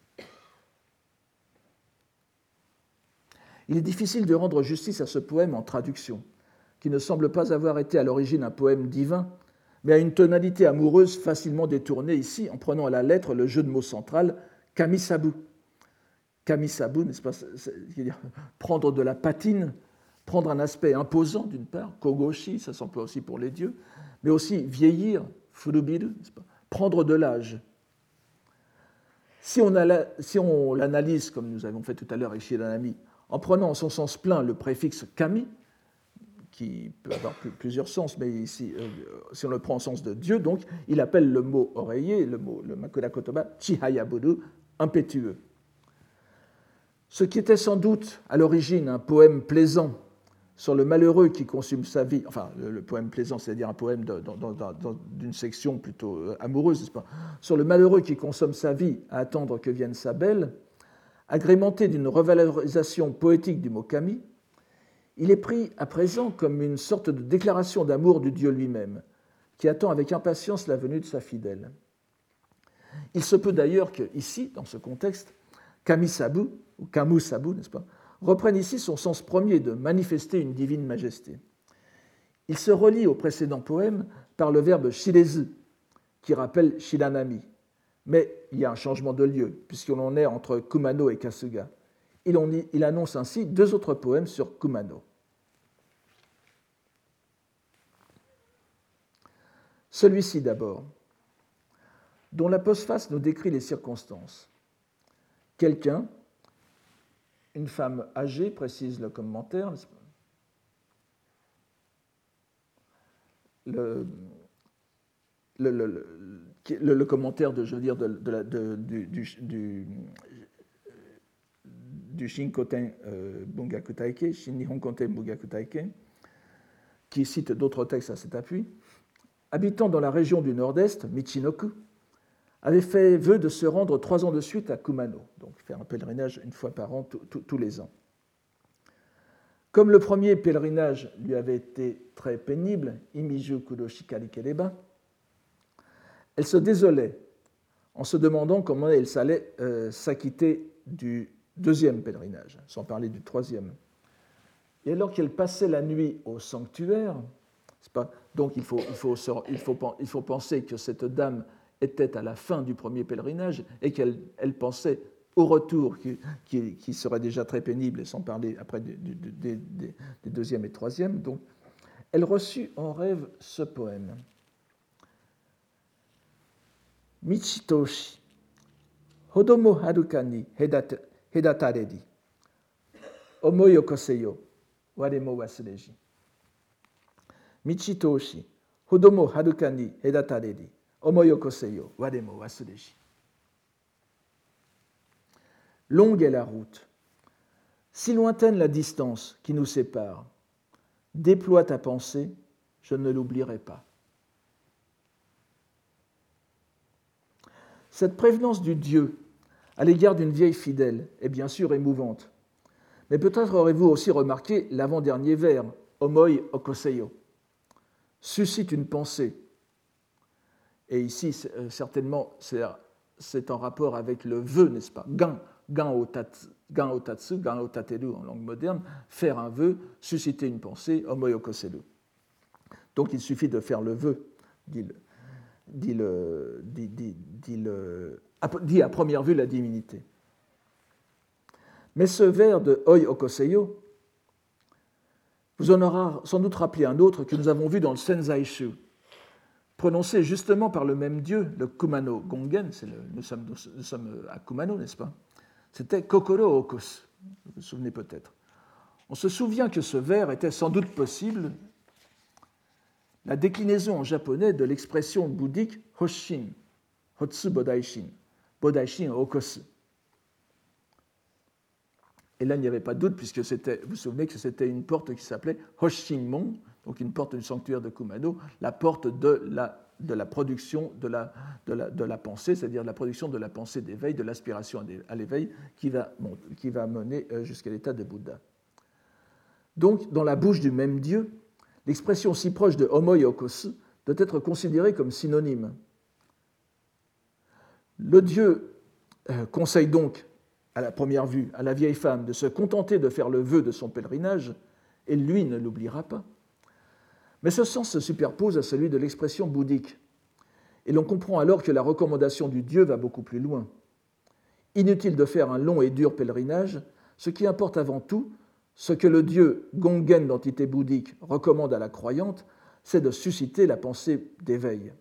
Il est difficile de rendre justice à ce poème en traduction, qui ne semble pas avoir été à l'origine un poème divin, mais à une tonalité amoureuse facilement détournée ici, en prenant à la lettre le jeu de mots central kamisabu. Kamisabu, n'est-ce pas, c'est-à-dire prendre de la patine, prendre un aspect imposant d'une part, kogoshi, ça s'emploie aussi pour les dieux, mais aussi vieillir, furubiru, n'est-ce pas, prendre de l'âge. Si on, a, si on l'analyse, comme nous avons fait tout à l'heure avec Shiranami, en prenant en son sens plein le préfixe kami, qui peut avoir plusieurs sens, mais ici, euh, si on le prend en sens de Dieu, donc, il appelle le mot oreiller, le mot, le makoda kotoba, chihayaburu, impétueux. Ce qui était sans doute à l'origine un poème plaisant sur le malheureux qui consume sa vie, enfin le, le poème plaisant, c'est-à-dire un poème de, dans, dans, dans, d'une section plutôt amoureuse, n'est-ce pas, sur le malheureux qui consomme sa vie à attendre que vienne sa belle, agrémenté d'une revalorisation poétique du mot kami, il est pris à présent comme une sorte de déclaration d'amour du Dieu lui-même, qui attend avec impatience la venue de sa fidèle. Il se peut d'ailleurs que, ici, dans ce contexte, kamisabu, ou kamusabu, n'est-ce pas, reprenne ici son sens premier de manifester une divine majesté. Il se relie au précédent poème par le verbe shirezu, qui rappelle Shiranami. Mais il y a un changement de lieu, puisqu'on en est entre Kumano et Kasuga. Il, on y, il annonce ainsi deux autres poèmes sur Kumano. Celui-ci d'abord, dont la postface nous décrit les circonstances. Quelqu'un, une femme âgée, précise le commentaire, le, le, le, le, le commentaire de, je veux dire, de, de la, de, du, du, du, du Shinkoten euh, Bungaku Taike, Shin Nihon Konten Bungaku Taike, qui cite d'autres textes à cet appui, habitant dans la région du nord-est, Michinoku, avait fait vœu de se rendre trois ans de suite à Kumano, donc faire un pèlerinage une fois par an, tous les ans. Comme le premier pèlerinage lui avait été très pénible, Imiju Kuroshi Karikereba, elle se désolait en se demandant comment elle allait euh, s'acquitter du deuxième pèlerinage, sans parler du troisième. Et alors qu'elle passait la nuit au sanctuaire, c'est pas, donc il faut, il, faut, il, faut, il faut penser que cette dame était à la fin du premier pèlerinage et qu'elle elle pensait au retour qui, qui, qui serait déjà très pénible, et sans parler après des, des, des, des deuxième et troisième. Donc, elle reçut en rêve ce poème. Michitoshi, hodomo haruka ni hedataredi, omoi okoseyo, ware mo wasureji. Michitoshi, hodomo haruka ni hedataredi, omoi okoseyo, ware mo wasureji. Longue est la route, si lointaine la distance qui nous sépare. Déploie ta pensée, je ne l'oublierai pas. Cette prévenance du Dieu à l'égard d'une vieille fidèle est bien sûr émouvante, mais peut-être aurez-vous aussi remarqué l'avant-dernier vers, omoi okoseyo, suscite une pensée, Et ici, certainement, c'est en rapport avec le vœu, n'est-ce pas? Gan, gan otatsu, gan otatsu, gan otateru en langue moderne, faire un vœu, susciter une pensée, omoi okoseru. Donc il suffit de faire le vœu, dit, le, dit, le, dit, dit, dit, le, dit à première vue la divinité. Mais ce vers de Oi Okoseyo vous en aura sans doute rappelé un autre que nous avons vu dans le Senzaishu, prononcé justement par le même dieu, le Kumano Gongen, c'est le, nous, sommes, nous sommes à Kumano, n'est-ce pas? C'était Kokoro Okus, vous vous souvenez peut-être. On se souvient que ce vers était sans doute possible la déclinaison en japonais de l'expression bouddhique Hoshin, Hotsu Bodaishin, Bodaishin Okosu. Et là, il n'y avait pas de doute, puisque c'était, vous vous souvenez que c'était une porte qui s'appelait Hoshinmon, donc une porte du sanctuaire de Kumano, la porte de la, de la production de la, de, la, de la pensée, c'est-à-dire de la production de la pensée d'éveil, de l'aspiration à l'éveil, qui va, bon, qui va mener jusqu'à l'état de Bouddha. Donc, dans la bouche du même Dieu, l'expression si proche de Omoi Okosu doit être considérée comme synonyme. Le Dieu euh, conseille donc, à la première vue, à la vieille femme de se contenter de faire le vœu de son pèlerinage, et lui ne l'oubliera pas. Mais ce sens se superpose à celui de l'expression bouddhique, et l'on comprend alors que la recommandation du Dieu va beaucoup plus loin. Inutile de faire un long et dur pèlerinage, ce qui importe avant tout, ce que le Dieu Gongen d'entité bouddhique recommande à la croyante, c'est de susciter la pensée d'éveil.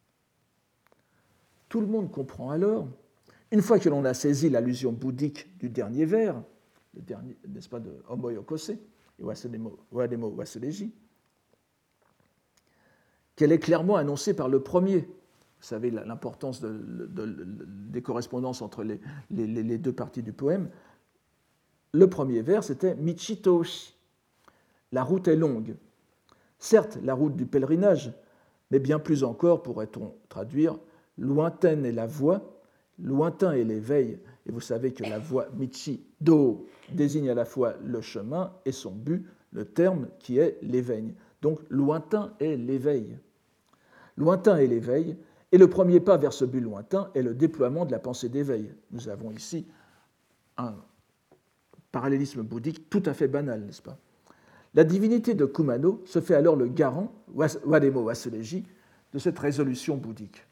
Tout le monde comprend alors, une fois que l'on a saisi l'allusion bouddhique du dernier vers, le dernier, n'est-ce pas, de Omoi Okose, Wademo Wasureji, qu'elle est clairement annoncée par le premier. Vous savez l'importance de, de, de, des correspondances entre les, les, les deux parties du poème. Le premier vers, c'était Michitoshi. La route est longue. Certes, la route du pèlerinage, mais bien plus encore, pourrait-on traduire, lointaine est la voie, lointain est l'éveil. Et vous savez que la voie Michi-do désigne à la fois le chemin et son but, le terme qui est l'éveil. Donc, lointain est l'éveil. Lointain est l'éveil, et le premier pas vers ce but lointain est le déploiement de la pensée d'éveil. Nous avons ici un parallélisme bouddhique tout à fait banal, n'est-ce pas? La divinité de Kumano se fait alors le garant, Wademo Wasureji, de cette résolution bouddhique.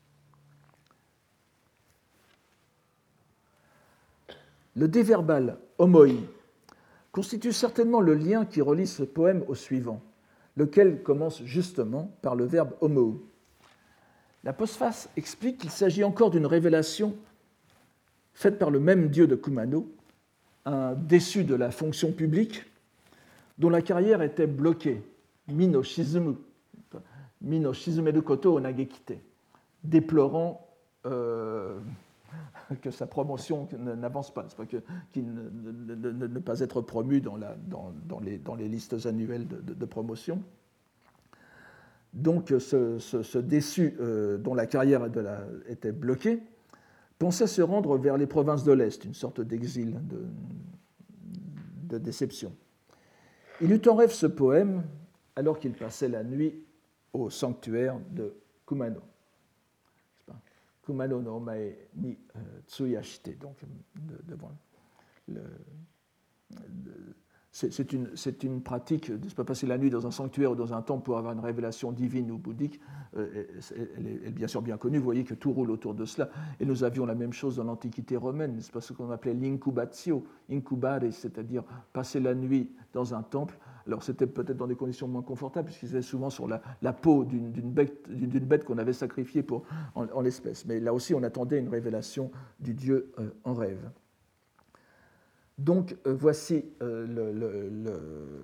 Le déverbal omoi constitue certainement le lien qui relie ce poème au suivant, lequel commence justement par le verbe omou. La postface explique qu'il s'agit encore d'une révélation faite par le même dieu de Kumano, un déçu de la fonction publique, dont la carrière était bloquée, Mino Shizumu, Mino Shizumeru koto o nagekite, déplorant euh, que sa promotion n'avance pas, pas que, qu'il ne, ne, ne, ne pas être promu dans, la, dans, dans, les, dans les listes annuelles de, de, de promotion. Donc ce, ce, ce déçu euh, dont la carrière de la, était bloquée pensait se rendre vers les provinces de l'Est, une sorte d'exil, de, de déception. Il eut en rêve ce poème alors qu'il passait la nuit au sanctuaire de Kumano. Kumano no omae ni tsuyashite, donc devant le, le c'est, c'est, une, c'est une pratique, n'est-ce pas, passer la nuit dans un sanctuaire ou dans un temple pour avoir une révélation divine ou bouddhique, euh, elle, est, elle est bien sûr bien connue, vous voyez que tout roule autour de cela. Et nous avions la même chose dans l'Antiquité romaine, n'est-ce pas, ce qu'on appelait l'incubatio, incubare, c'est-à-dire passer la nuit dans un temple. Alors c'était peut-être dans des conditions moins confortables, puisqu'ils étaient souvent sur la, la peau d'une, d'une, bête, d'une bête qu'on avait sacrifiée pour, en, en l'espèce. Mais là aussi, on attendait une révélation du Dieu euh, en rêve. Donc, euh, voici euh, le, le, le,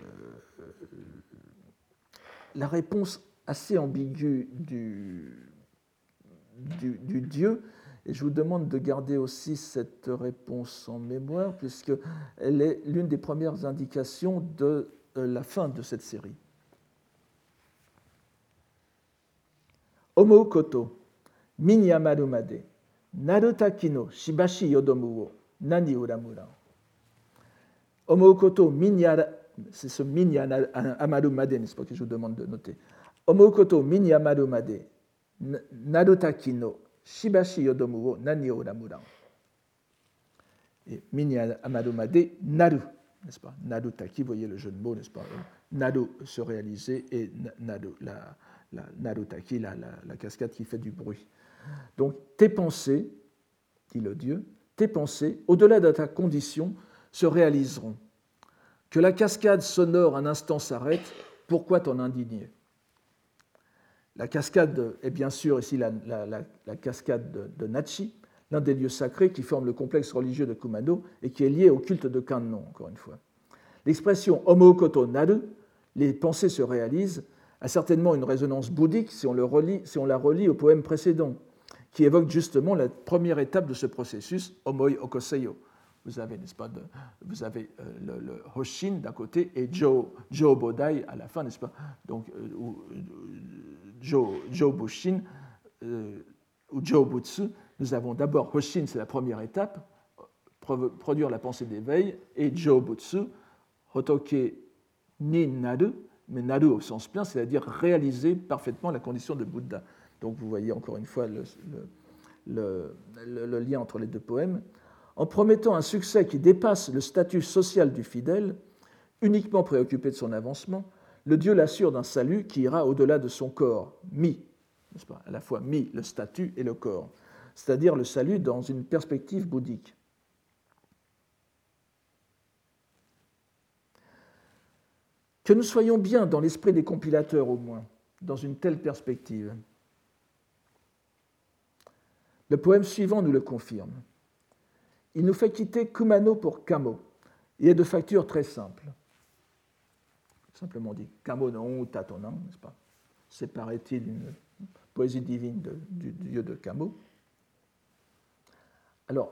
la réponse assez ambiguë du, du, du Dieu. Et je vous demande de garder aussi cette réponse en mémoire, puisqu'elle est l'une des premières indications de euh, la fin de cette série. Omou koto, min yamaru made, narutaki no shibashi yodomu wo, nani uramura. Omou koto, min yara, c'est ce min yamaru made, n'est-ce pas, que je vous demande de noter. Omou koto, min yamaru made, narutaki no shibashi yodomu wo nani o ramuran. Et Mini Amadumade, naru, n'est-ce pas? Narutaki, vous voyez le jeu de mots, n'est-ce pas? Naru, se réaliser, et naru, la, la, narutaki, la, la, la cascade qui fait du bruit. Donc, tes pensées, dit le Dieu, tes pensées, au-delà de ta condition, se réaliseront. Que la cascade sonore un instant s'arrête, pourquoi t'en indigner? La cascade est bien sûr ici la, la, la, la cascade de, de Nachi, l'un des lieux sacrés qui forment le complexe religieux de Kumano et qui est lié au culte de Kannon, encore une fois. L'expression Omoukoto Naru, les pensées se réalisent, a certainement une résonance bouddhique si on, le relie, si on la relie au poème précédent, qui évoque justement la première étape de ce processus, Omoi Okoseyo. Vous avez, n'est-ce pas, de, vous avez euh, le, le Hoshin d'un côté et Jo, Jo Bodai à la fin, n'est-ce pas? Donc, euh, ou, Jo, Jo Bushin euh, ou Jo Butsu. Nous avons d'abord Hoshin, c'est la première étape, produire la pensée d'éveil, et Jo Butsu, Hotoke ni Naru, mais Naru au sens plein, c'est-à-dire réaliser parfaitement la condition de Bouddha. Donc vous voyez encore une fois le, le, le, le lien entre les deux poèmes. En promettant un succès qui dépasse le statut social du fidèle, uniquement préoccupé de son avancement, le Dieu l'assure d'un salut qui ira au-delà de son corps, mi, n'est-ce pas, à la fois mi, le statut et le corps, c'est-à-dire le salut dans une perspective bouddhique. Que nous soyons bien dans l'esprit des compilateurs au moins, dans une telle perspective. Le poème suivant nous le confirme. Il nous fait quitter Kumano pour Kamo, et est de facture très simple. Simplement dit, Kamo no Tatonan, n'est-ce pas? Séparait-il d'une poésie divine de, du, du dieu de Kamo. Alors,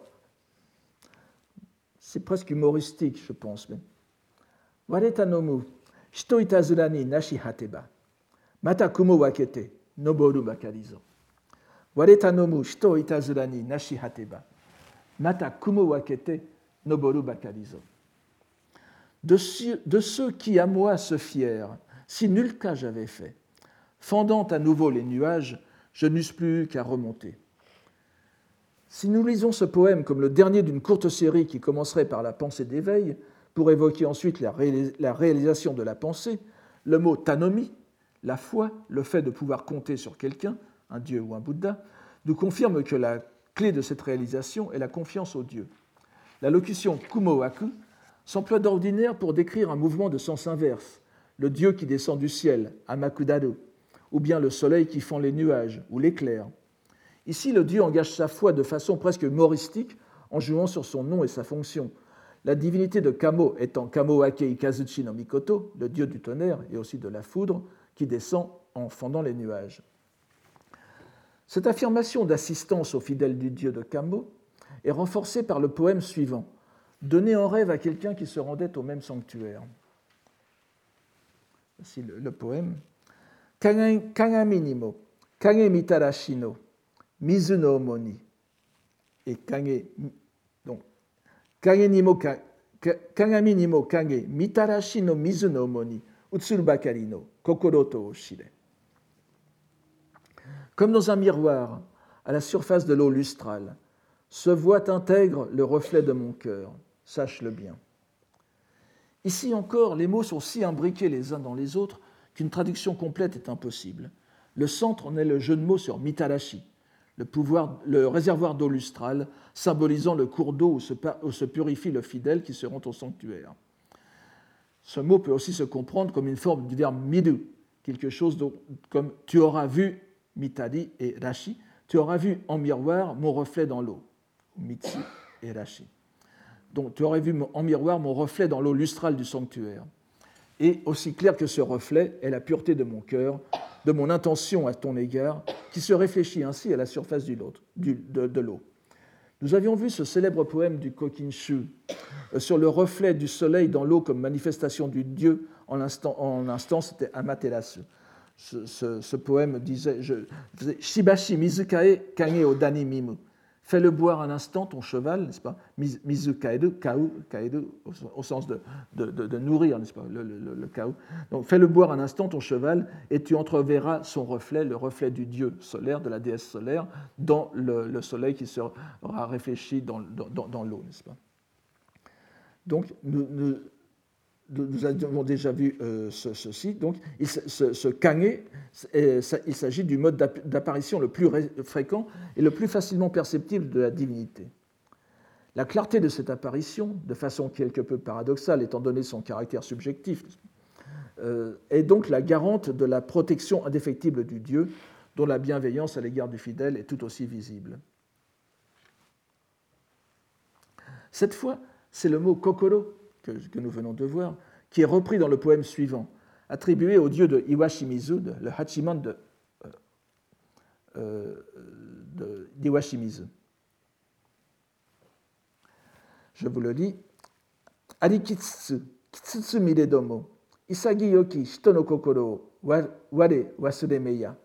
c'est presque humoristique, je pense. Mais... Wareta nomu, shito itazura ni nashi hateba, mata kumo wakete, noboru bakarizo. Wareta nomu, shito itazura ni nashi hateba, mata kumo wakete, noboru bakarizo. De, de ceux qui à moi se fièrent, si nul cas j'avais fait, fendant à nouveau les nuages, je n'eusse plus eu qu'à remonter. Si nous lisons ce poème comme le dernier d'une courte série qui commencerait par la pensée d'éveil, pour évoquer ensuite la, réalis- la réalisation de la pensée, le mot tanomi, la foi, le fait de pouvoir compter sur quelqu'un, un dieu ou un Bouddha, nous confirme que la clé de cette réalisation est la confiance au Dieu. La locution kumowaku s'emploie d'ordinaire pour décrire un mouvement de sens inverse, le Dieu qui descend du ciel, Amakudaru, ou bien le soleil qui fend les nuages, ou l'éclair. Ici, le Dieu engage sa foi de façon presque humoristique en jouant sur son nom et sa fonction. La divinité de Kamo étant Kamoake Ikazuchi no Mikoto, le dieu du tonnerre et aussi de la foudre, qui descend en fendant les nuages. Cette affirmation d'assistance aux fidèles du dieu de Kamo est renforcée par le poème suivant, donné en rêve à quelqu'un qui se rendait au même sanctuaire. Voici le, le poème. Kagami ni mo, kage mitarashi no, mizu no omoni. Et kage, donc, kage ni mo, kagami ni mo kage mitarashi no mizu no omoni, utsuru bakari no, kokoro to oshire. Comme dans un miroir, à la surface de l'eau lustrale, se voit intègre le reflet de mon cœur, sache-le bien. Ici encore, les mots sont si imbriqués les uns dans les autres qu'une traduction complète est impossible. Le centre en est le jeu de mots sur mitarashi, le, pouvoir, le réservoir d'eau lustrale, symbolisant le cours d'eau où se, où se purifie le fidèle qui se rend au sanctuaire. Ce mot peut aussi se comprendre comme une forme du verbe midu, quelque chose comme « tu auras vu » mitari et rashi, tu auras vu en miroir mon reflet dans l'eau, mitsu et rashi. Donc tu aurais vu en miroir mon reflet dans l'eau lustrale du sanctuaire. Et aussi clair que ce reflet est la pureté de mon cœur, de mon intention à ton égard, qui se réfléchit ainsi à la surface du, du, de, de l'eau. Nous avions vu ce célèbre poème du Kokinshu euh, sur le reflet du soleil dans l'eau comme manifestation du Dieu. En l'instant, en instant c'était Amaterasu. Ce, ce, ce poème disait « Shibashi mizukae kage o dani mimu » Fais-le boire un instant ton cheval, n'est-ce pas? Mizu kaedu, kaou, kaedu, au, au sens de, de, de, de nourrir, n'est-ce pas? Le, le, le kaou. Donc, fais-le boire un instant ton cheval, et tu entreverras son reflet, le reflet du dieu solaire, de la déesse solaire, dans le, le soleil qui sera réfléchi dans, dans, dans l'eau, n'est-ce pas? Donc, nous, nous, nous avons déjà vu euh, ce, ceci. Donc, il, ce, ce kage, il s'agit du mode d'apparition le plus fréquent et le plus facilement perceptible de la divinité. La clarté de cette apparition, de façon quelque peu paradoxale, étant donné son caractère subjectif, euh, est donc la garante de la protection indéfectible du Dieu, dont la bienveillance à l'égard du fidèle est tout aussi visible. Cette fois, c'est le mot kokoro, que, que nous venons de voir, qui est repris dans le poème suivant, attribué au dieu de Iwashimizu, le Hachiman de, euh, de, d'Iwashimizu. Je vous le lis. Arikitsu, kitsutsu miredomo, isagi yoki hito no kokoro ware wasuremeya.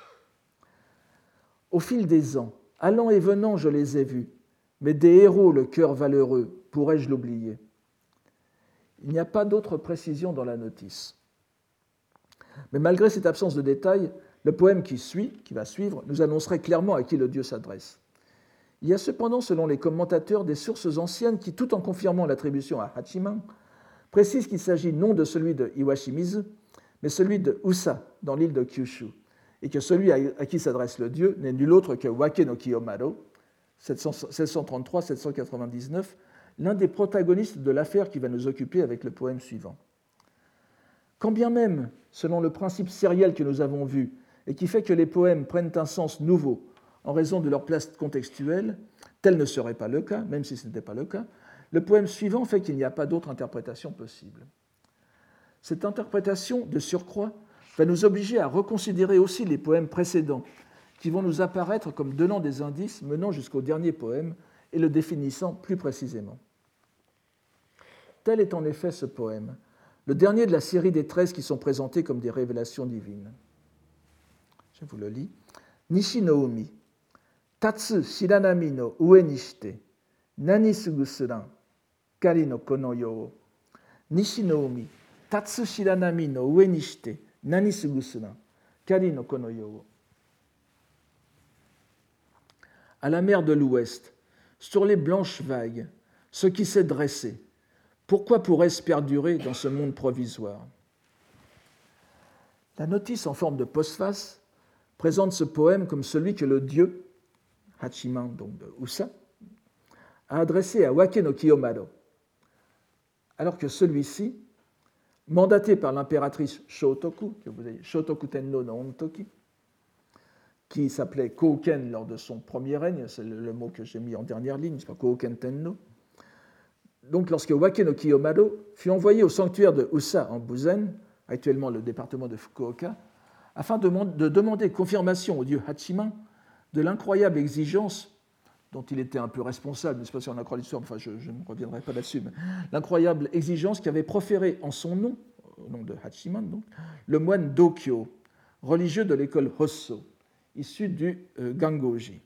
Au fil des ans, allant et venant, je les ai vus, mais des héros, le cœur valeureux, pourrais-je l'oublier? Il n'y a pas d'autre précision dans la notice. Mais malgré cette absence de détails, le poème qui suit, qui va suivre, nous annoncerait clairement à qui le dieu s'adresse. Il y a cependant, selon les commentateurs, des sources anciennes qui, tout en confirmant l'attribution à Hachiman, précisent qu'il s'agit non de celui de Iwashimizu, mais celui de Usa, dans l'île de Kyushu, et que celui à qui s'adresse le dieu n'est nul autre que Wake no Kiyomaro, sept cent trente-trois à sept cent quatre-vingt-dix-neuf, l'un des protagonistes de l'affaire qui va nous occuper avec le poème suivant. Quand bien même, selon le principe sériel que nous avons vu, et qui fait que les poèmes prennent un sens nouveau en raison de leur place contextuelle, tel ne serait pas le cas, même si ce n'était pas le cas, le poème suivant fait qu'il n'y a pas d'autre interprétation possible. Cette interprétation, de surcroît, va nous obliger à reconsidérer aussi les poèmes précédents, qui vont nous apparaître comme donnant des indices menant jusqu'au dernier poème et le définissant plus précisément. Tel est en effet ce poème, le dernier de la série des treize qui sont présentés comme des révélations divines. Je vous le lis. Nishi no umi, tatsu shiranami no ue ni shite, nani sugusuran, kari no kono yo. Nishi no umi, tatsu shiranami no ue ni shite, nani sugusuran, kari no kono yo. À la mer de l'Ouest, sur les blanches vagues, ce qui s'est dressé, pourquoi pourrait-ce perdurer dans ce monde provisoire? La notice en forme de postface présente ce poème comme celui que le dieu, Hachiman, donc de Usa, a adressé à Wake no Kiyomaro, alors que celui-ci, mandaté par l'impératrice Shotoku, que vous avez, Shotoku Tenno no Ontoki, qui s'appelait Kouken lors de son premier règne, c'est le mot que j'ai mis en dernière ligne, c'est pas Kouken Tenno. Donc, lorsque Wake no Kiyomaro fut envoyé au sanctuaire de Usa en Buzen, actuellement le département de Fukuoka, afin de, de demander confirmation au dieu Hachiman de l'incroyable exigence dont il était un peu responsable, n'est-ce pas, si on accroît l'histoire, enfin je, je ne reviendrai pas là-dessus, mais l'incroyable exigence qu'avait proférée en son nom, au nom de Hachiman, donc, le moine Dokyo, religieux de l'école Hosso, issu du euh, Gangoji.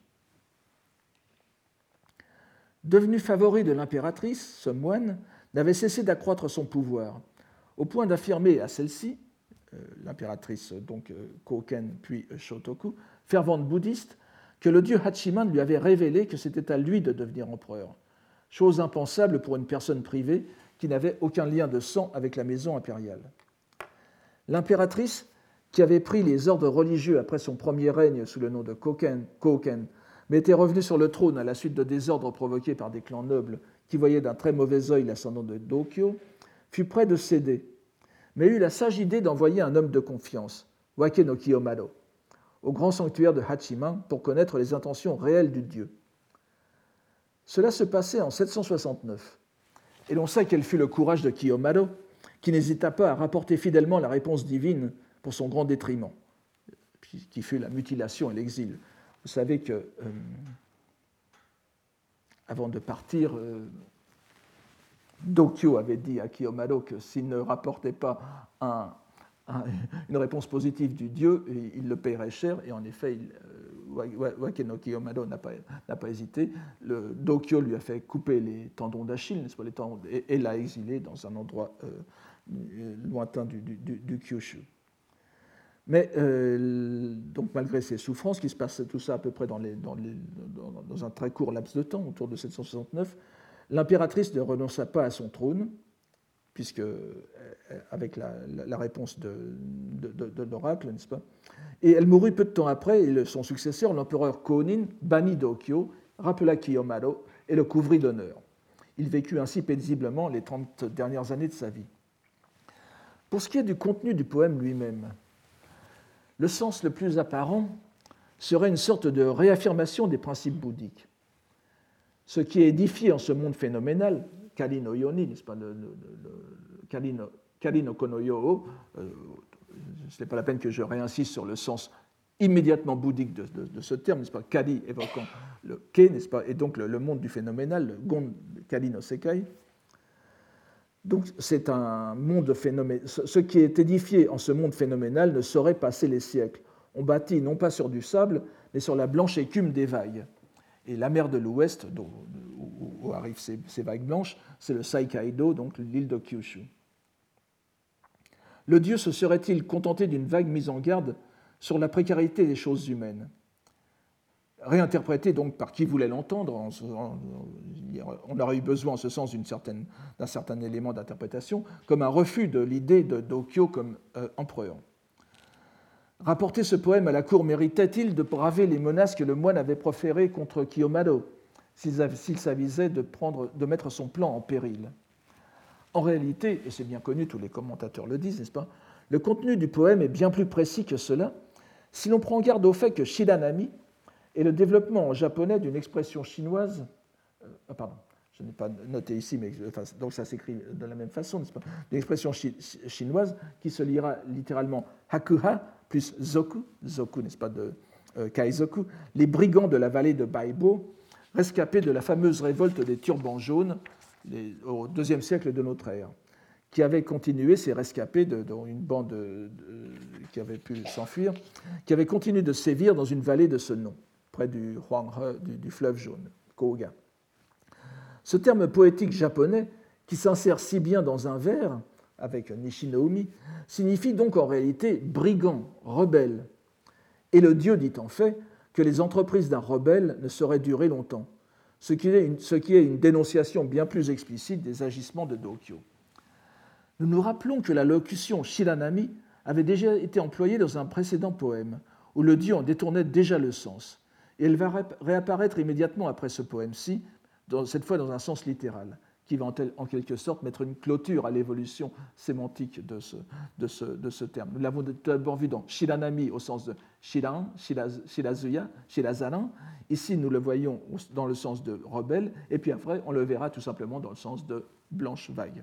Devenu favori de l'impératrice, ce moine n'avait cessé d'accroître son pouvoir, au point d'affirmer à celle-ci, euh, l'impératrice donc euh, Kouken puis euh, Shotoku, fervente bouddhiste, que le dieu Hachiman lui avait révélé que c'était à lui de devenir empereur, chose impensable pour une personne privée qui n'avait aucun lien de sang avec la maison impériale. L'impératrice, qui avait pris les ordres religieux après son premier règne sous le nom de Kouken, Kouken, mais était revenue sur le trône à la suite de désordres provoqués par des clans nobles qui voyaient d'un très mauvais œil l'ascendant de Dokyo, fut près de céder, mais eut la sage idée d'envoyer un homme de confiance, Wake no Kiyomaro, au grand sanctuaire de Hachiman pour connaître les intentions réelles du dieu. Cela se passait en sept cent soixante-neuf, et l'on sait quel fut le courage de Kiyomaro, qui n'hésita pas à rapporter fidèlement la réponse divine pour son grand détriment, qui fut la mutilation et l'exil. Vous savez que, euh, avant de partir, euh, Dokyo avait dit à Kiyomaro que s'il ne rapportait pas un, un, une réponse positive du dieu, il le paierait cher, et en effet, il, euh, Wake no Kiyomado n'a pas, n'a pas hésité. Le Dokyo lui a fait couper les tendons d'Achille, n'est-ce pas, les tendons, et, et l'a exilé dans un endroit euh, lointain du, du, du Kyushu. Mais euh, donc malgré ces souffrances, qui se passent tout ça à peu près dans, les, dans, les, dans, dans un très court laps de temps, autour de sept cent soixante-neuf, l'impératrice ne renonça pas à son trône, puisque avec la, la, la réponse de, de, de, de l'oracle, n'est-ce pas? Et elle mourut peu de temps après, et le, son successeur, l'empereur Kōnin, bannit Dokyo, rappela Kiyomado et le couvrit d'honneur. Il vécut ainsi paisiblement les trente dernières années de sa vie. Pour ce qui est du contenu du poème lui-même, le sens le plus apparent serait une sorte de réaffirmation des principes bouddhiques. Ce qui est édifié en ce monde phénoménal, Kali no Yoni, n'est-ce pas, le, le, le, Kali, no, Kali no Kono Yo, euh, ce n'est pas la peine que je réinsiste sur le sens immédiatement bouddhique de, de, de ce terme, n'est-ce pas, Kali évoquant le Ke, n'est-ce pas, et donc le, le monde du phénoménal, le Gon Kali no Sekai. Donc c'est un monde phénoménal. Ce qui est édifié en ce monde phénoménal ne saurait passer les siècles. On bâtit non pas sur du sable, mais sur la blanche écume des vagues. Et la mer de l'Ouest, où arrivent ces, ces vagues blanches, c'est le Saikaido, donc l'île de Kyushu. Le dieu se serait-il contenté d'une vague mise en garde sur la précarité des choses humaines, réinterprétée donc par qui voulait l'entendre? On aurait eu besoin en ce sens d'une certaine, d'un certain élément d'interprétation, comme un refus de l'idée de Dokyo comme euh, empereur. Rapporter ce poème à la cour méritait-il de braver les menaces que le moine avait proférées contre Kiyomado, s'il s'avisait de, prendre, de mettre son plan en péril? En réalité, et c'est bien connu, tous les commentateurs le disent, n'est-ce pas, le contenu du poème est bien plus précis que cela, si l'on prend garde au fait que Shiranami est le développement en japonais d'une expression chinoise, euh, pardon, je n'ai pas noté ici, mais enfin, donc ça s'écrit de la même façon, n'est-ce pas, d'une expression chi- chinoise qui se lira littéralement hakuha plus zoku, zoku, n'est-ce pas, de euh, kaizoku, les brigands de la vallée de Baibo, rescapés de la fameuse révolte des turbans jaunes les, au deuxième siècle de notre ère, qui avaient continué, ces rescapés, de, dont une bande de, de, qui avait pu s'enfuir, qui avaient continué de sévir dans une vallée de ce nom, près du, Huanghe, du, du fleuve jaune, Koga. Ce terme poétique japonais, qui s'insère si bien dans un vers, avec Nishinoumi, signifie donc en réalité brigand, rebelle. Et le dieu dit en fait que les entreprises d'un rebelle ne sauraient durer longtemps, ce qui est une, ce qui est une dénonciation bien plus explicite des agissements de Dokyo. Nous nous rappelons que la locution Shiranami avait déjà été employée dans un précédent poème, où le dieu en détournait déjà le sens, et elle va réapparaître immédiatement après ce poème-ci, cette fois dans un sens littéral, qui va en quelque sorte mettre une clôture à l'évolution sémantique de ce, de ce, de ce terme. Nous l'avons d'abord vu dans Shiranami au sens de Shiran, Shirazuya, Shirazaran. Ici, nous le voyons dans le sens de rebelle, et puis après, on le verra tout simplement dans le sens de blanche vague.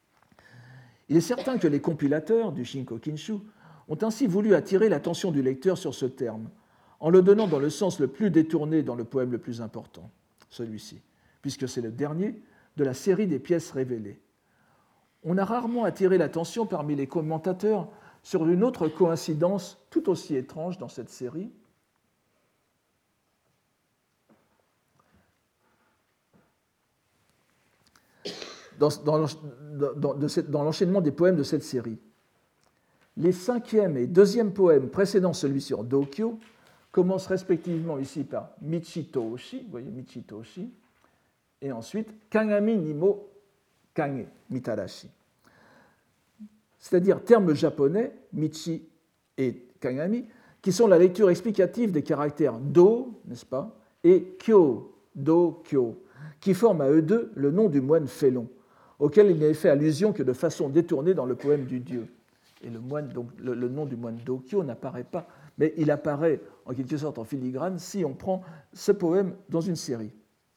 Il est certain que les compilateurs du Shinko Kinshu ont ainsi voulu attirer l'attention du lecteur sur ce terme, en le donnant dans le sens le plus détourné dans le poème le plus important, celui-ci, puisque c'est le dernier de la série des pièces révélées. On a rarement attiré l'attention parmi les commentateurs sur une autre coïncidence tout aussi étrange dans cette série. Dans, dans, dans, de, dans l'enchaînement des poèmes de cette série. Les cinquième et deuxième poèmes précédant celui sur Dokyo commencent respectivement ici par Michitoshi, vous voyez Michitoshi, et ensuite Kagami Nimo Kage Mitarashi. C'est-à-dire termes japonais, Michi et Kagami, qui sont la lecture explicative des caractères Do, n'est-ce pas, et Kyo, Do, Kyo, qui forment à eux deux le nom du moine Félon, auquel il n'est fait allusion que de façon détournée dans le poème du dieu. Et le, moine, donc, le, le nom du moine Dokyo n'apparaît pas, mais il apparaît en quelque sorte en filigrane si on prend ce poème dans une série,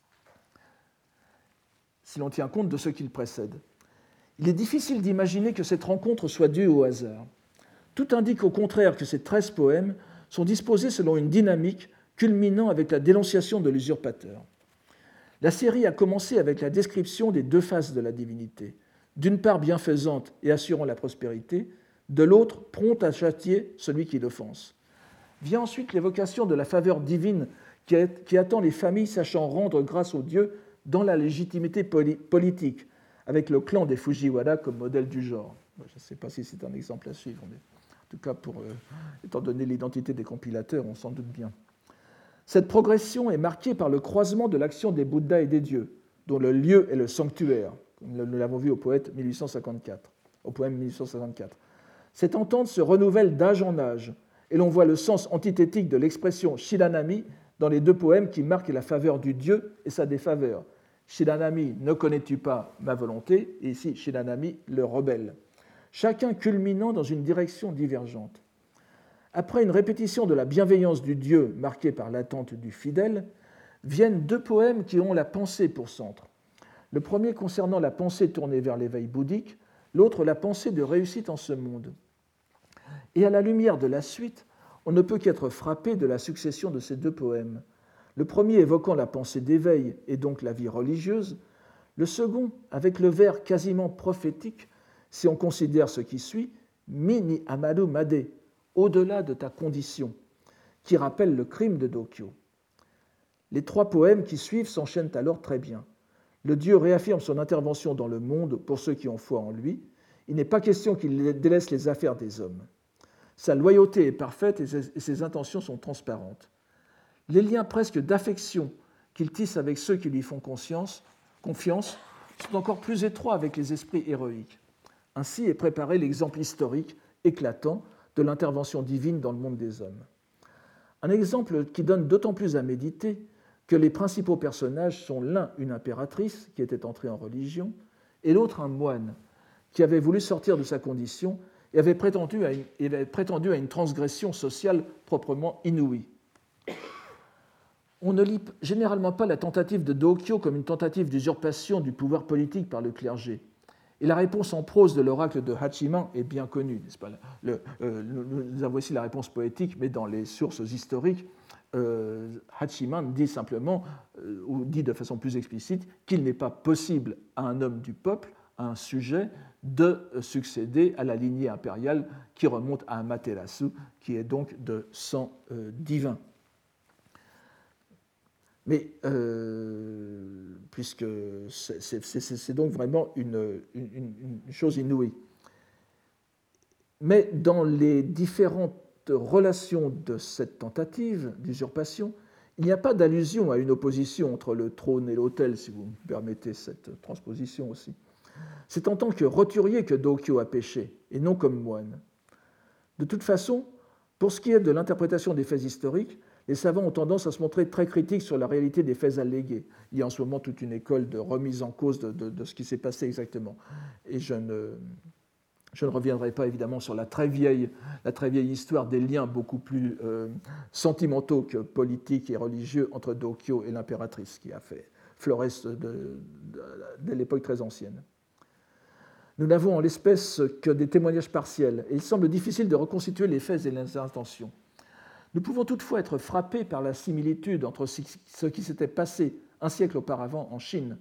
si l'on tient compte de ce qu'il précède. Il est difficile d'imaginer que cette rencontre soit due au hasard. Tout indique au contraire que ces treize poèmes sont disposés selon une dynamique culminant avec la dénonciation de l'usurpateur. La série a commencé avec la description des deux faces de la divinité, d'une part bienfaisante et assurant la prospérité, de l'autre prompte à châtier celui qui l'offense. Vient ensuite l'évocation de la faveur divine qui, est, qui attend les familles sachant rendre grâce aux dieux dans la légitimité poli- politique, avec le clan des Fujiwara comme modèle du genre. Je ne sais pas si c'est un exemple à suivre, mais en tout cas, pour, euh, étant donné l'identité des compilateurs, on s'en doute bien. Cette progression est marquée par le croisement de l'action des Bouddhas et des dieux, dont le lieu est le sanctuaire, comme nous l'avons vu au, poète mille huit cent cinquante-quatre, au poème mille huit cent cinquante-quatre. Cette entente se renouvelle d'âge en âge, et l'on voit le sens antithétique de l'expression Shiranami dans les deux poèmes qui marquent la faveur du dieu et sa défaveur. Shiranami, ne connais-tu pas ma volonté, et ici Shiranami, le rebelle, chacun culminant dans une direction divergente. Après une répétition de la bienveillance du Dieu marquée par l'attente du fidèle, viennent deux poèmes qui ont la pensée pour centre. Le premier concernant la pensée tournée vers l'éveil bouddhique, l'autre la pensée de réussite en ce monde. Et à la lumière de la suite, on ne peut qu'être frappé de la succession de ces deux poèmes. Le premier évoquant la pensée d'éveil et donc la vie religieuse, le second avec le vers quasiment prophétique, si on considère ce qui suit, Mini Amado Made, au-delà de ta condition, qui rappelle le crime de Dokyo. Les trois poèmes qui suivent s'enchaînent alors très bien. Le Dieu réaffirme son intervention dans le monde pour ceux qui ont foi en lui. Il n'est pas question qu'il délaisse les affaires des hommes. Sa loyauté est parfaite et ses intentions sont transparentes. Les liens presque d'affection qu'il tisse avec ceux qui lui font conscience, confiance sont encore plus étroits avec les esprits héroïques. Ainsi est préparé l'exemple historique éclatant de l'intervention divine dans le monde des hommes. Un exemple qui donne d'autant plus à méditer que les principaux personnages sont l'un une impératrice qui était entrée en religion et l'autre un moine qui avait voulu sortir de sa condition et avait prétendu à une, avait prétendu à une transgression sociale proprement inouïe. On ne lit généralement pas la tentative de Dokyo comme une tentative d'usurpation du pouvoir politique par le clergé. Et la réponse en prose de l'oracle de Hachiman est bien connue, n'est-ce pas ? Le, euh, nous avons ici la réponse poétique, mais dans les sources historiques, euh, Hachiman dit simplement, euh, ou dit de façon plus explicite, qu'il n'est pas possible à un homme du peuple, à un sujet, de succéder à la lignée impériale qui remonte à Amaterasu, qui est donc de sang euh, divin. Mais euh, puisque c'est, c'est, c'est donc vraiment une, une, une chose inouïe. Mais dans les différentes relations de cette tentative d'usurpation, il n'y a pas d'allusion à une opposition entre le trône et l'autel, si vous me permettez cette transposition aussi. C'est en tant que roturier que Dokyo a péché, et non comme moine. De toute façon, pour ce qui est de l'interprétation des faits historiques, les savants ont tendance à se montrer très critiques sur la réalité des faits allégués. Il y a en ce moment toute une école de remise en cause de, de, de ce qui s'est passé exactement. Et je ne, je ne reviendrai pas évidemment sur la très vieille, la très vieille histoire des liens beaucoup plus euh, sentimentaux que politiques et religieux entre Dokyo et l'impératrice, qui a fait florès de, de, de l'époque très ancienne. Nous n'avons en l'espèce que des témoignages partiels, et il semble difficile de reconstituer les faits et les intentions. Nous pouvons toutefois être frappés par la similitude entre ce qui s'était passé un siècle auparavant en Chine.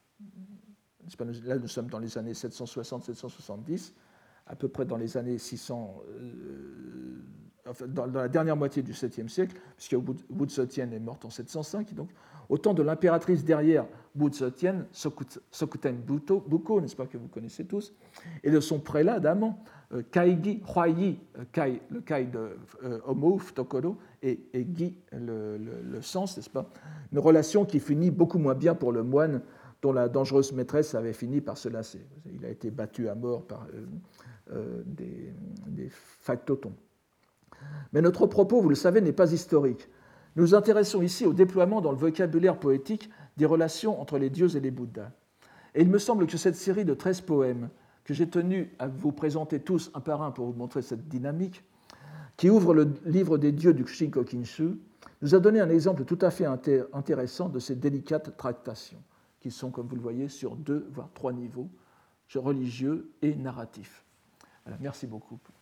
Là, nous sommes dans les années sept cent soixante à sept cent soixante-dix, à peu près dans les années six cents, euh, enfin, dans, dans la dernière moitié du septième siècle, puisque Wu Zetian est morte en sept cent cinq. Donc, au temps de l'impératrice derrière Wu Zetian, Sokuten Buko, n'est-ce pas, que vous connaissez tous, et de son prélat d'amant, Kaigi Huayi, Kai, le Kai de euh, Homo, Futokoro, et, et Gi, le, le, le sens, n'est-ce pas ? Une relation qui finit beaucoup moins bien pour le moine, dont la dangereuse maîtresse avait fini par se lasser. Il a été battu à mort par euh, euh, des, des factotons. Mais notre propos, vous le savez, n'est pas historique. Nous nous intéressons ici au déploiement dans le vocabulaire poétique des relations entre les dieux et les Bouddhas. Et il me semble que cette série de treize poèmes, que j'ai tenu à vous présenter tous un par un pour vous montrer cette dynamique, qui ouvre le livre des dieux du Shinko Kinshu, nous a donné un exemple tout à fait intéressant de ces délicates tractations, qui sont, comme vous le voyez, sur deux, voire trois niveaux, religieux et narratifs. Voilà, merci beaucoup.